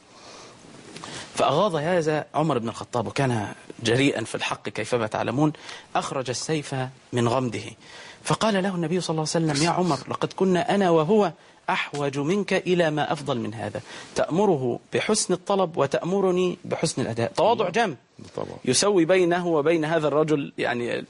فأغاض هذا عمر بن الخطاب، وكان جريئا في الحق كيفما تعلمون، أخرج السيف من غمده، فقال له النبي صلى الله عليه وسلم يا عمر لقد كنا أنا وهو أحوج منك إلى ما أفضل من هذا، تأمره بحسن الطلب وتأمرني بحسن الأداء. تواضع جم يسوي بينه وبين هذا الرجل يعني.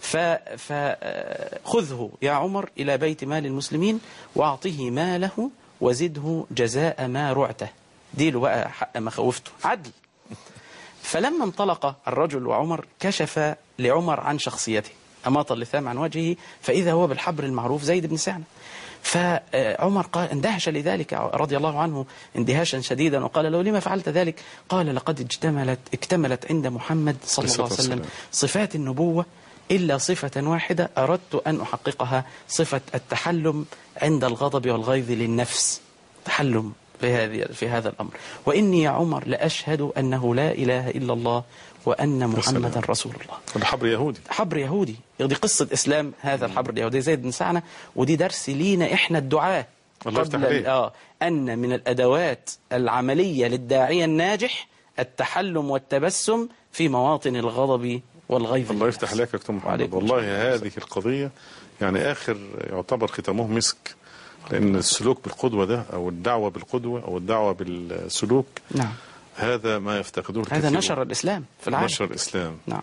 فخذه يا عمر إلى بيت مال المسلمين وأعطه ماله وزده جزاء ما رعته، ديله بقى حق ما خوفته، عدل. فلما انطلق الرجل وعمر كشف لعمر عن شخصيته، أماط اللثام عن وجهه، فإذا هو بالحبر المعروف زيد بن سعنة. فعمر قال اندهش لذلك رضي الله عنه اندهاشا شديدا، وقال له لما فعلت ذلك؟ قال لقد اجتملت اكتملت عند محمد صلى الله عليه وسلم صفات النبوة إلا صفة واحدة أردت أن أحققها، صفة التحلم عند الغضب والغيظ للنفس، تحلم في هذه في هذا الأمر. وإني يا عمر لأشهد أنه لا إله إلا الله وأن محمدا رسول الله. هذا حبر يهودي، حبر يهودي. دي قصة إسلام هذا الحبر اليهودي زيد بن سعنة، ودي درس لينا إحنا الدعاة قبل آه أن من الأدوات العملية للداعية الناجح التحلم والتبسم في مواطن الغضب والغيظ. الله يفتح عليك يا دكتور محمد. والله هذه القضية يعني آخر يعتبر ختامه مسك، لأن السلوك بالقدوة ده أو الدعوة بالقدوة أو الدعوة بالسلوك نعم هذا ما يفتقدوه الكثير. هذا نشر الإسلام في العالم، نشر الإسلام. نعم.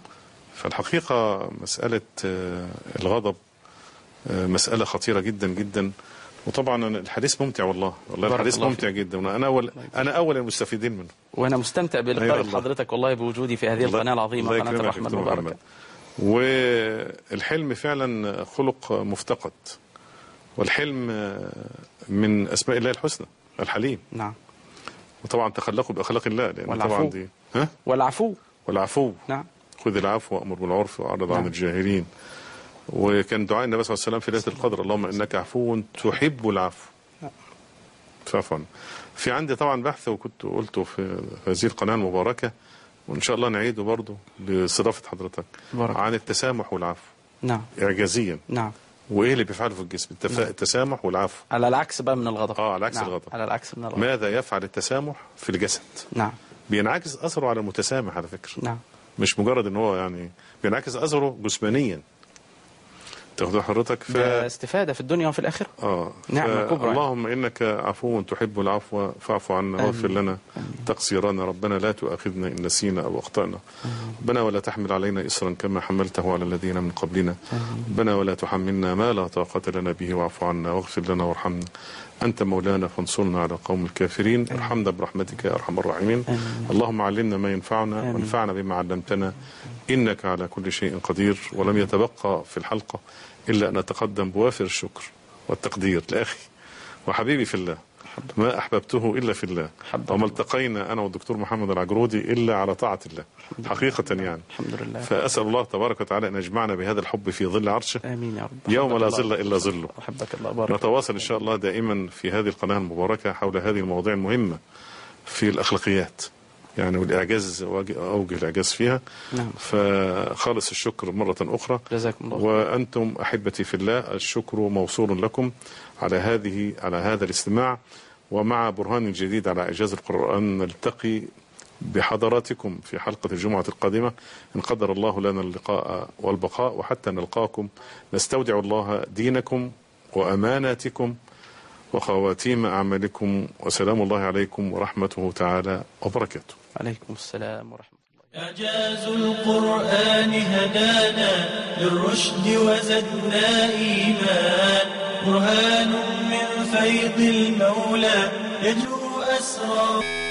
فالحقيقة مسألة الغضب مسألة خطيرة جدا جدا، وطبعا الحديث ممتع والله والله الحديث ممتع فيه. جدا وانا اول انا اول المستفيدين منه. وانا مستمتع بلقاء حضرتك والله بوجودي في هذه القناه العظيمه قناه الرحمه المباركه. والحلم فعلا خلق مفتقد، والحلم من اسماء الله الحسنى الحليم. نعم. وطبعا تخلقوا باخلاق الله لان والعفو. طبعا دي ها والعفو والعفو نعم. خذ العفو وامر بالعرف واعرض نعم. عن الجاهلين. وكان دعاء النبي صلى الله عليه وسلم في ليله القدر اللهم انك عفو تحب العفو فاعف عنا. في عندي طبعا بحث وكنت قلته في هذه القناه المباركه وان شاء الله نعيده برضه لاستضافه حضرتك بارك. عن التسامح والعفو. نعم. اعجازيا. نعم. وايه اللي بيفعله في الجسم؟ التف... نعم. التسامح والعفو. على العكس بقى من الغضب. اه على عكس نعم. الغضب. على العكس من الغضب. ماذا يفعل التسامح في الجسد؟ نعم. بينعكس اثره على المتسامح على فكره. نعم. مش مجرد ان هو يعني بينعكس اثره جسمانيا. تاخد حضرتك ف... استفاده في الدنيا وفي الاخره. اه نعم كبرى. اللهم انك عفو تحب العفو فاعف عنا واغفر لنا تقصيرنا. ربنا لا تؤاخذنا ان نسينا او اخطانا. ربنا ولا تحمل علينا اصرا كما حملته على الذين من قبلنا. ربنا ولا تحملنا ما لا طاقه لنا به واعف عنا واغفر لنا وارحمنا أنت مولانا فانصرنا على قوم الكافرين. ارحمنا برحمتك يا أرحم الراحمين. اللهم علمنا ما ينفعنا وانفعنا بما علمتنا إنك على كل شيء قدير. ولم يتبقى في الحلقة إلا أن أتقدم بوافر الشكر والتقدير لأخي وحبيبي في الله ما أحببته إلا في الله وما التقينا أنا والدكتور محمد العجرودي إلا على طاعة الله حقيقة يعني. الحمد لله. فأسأل الله تبارك وتعالى أن يجمعنا بهذا الحب في ظل عرشه. آمين يا رب. يوم لا ظل إلا ظله. أحبك الله بارك. نتواصل إن شاء الله دائما في هذه القناة المباركة حول هذه المواضيع المهمة في الأخلاقيات يعني والإعجاز أوجه الإعجاز فيها. نعم. فخالص الشكر مرة أخرى. جزاكم الله. وأنتم أحبتي في الله الشكر موصول لكم على هذه على هذا الاستماع. ومع برهان جديد على إعجاز القرآن نلتقي بحضراتكم في حلقة الجمعة القادمة إن قدر الله لنا اللقاء والبقاء. وحتى نلقاكم نستودع الله دينكم وأماناتكم وخواتيم أعمالكم وسلام الله عليكم ورحمته تعالى وبركاته. عليكم السلام ورحمة الله. إعجاز القرآن هدانا للرشد وزدنا إيمان برهان من فيض المولى يجلو أسرار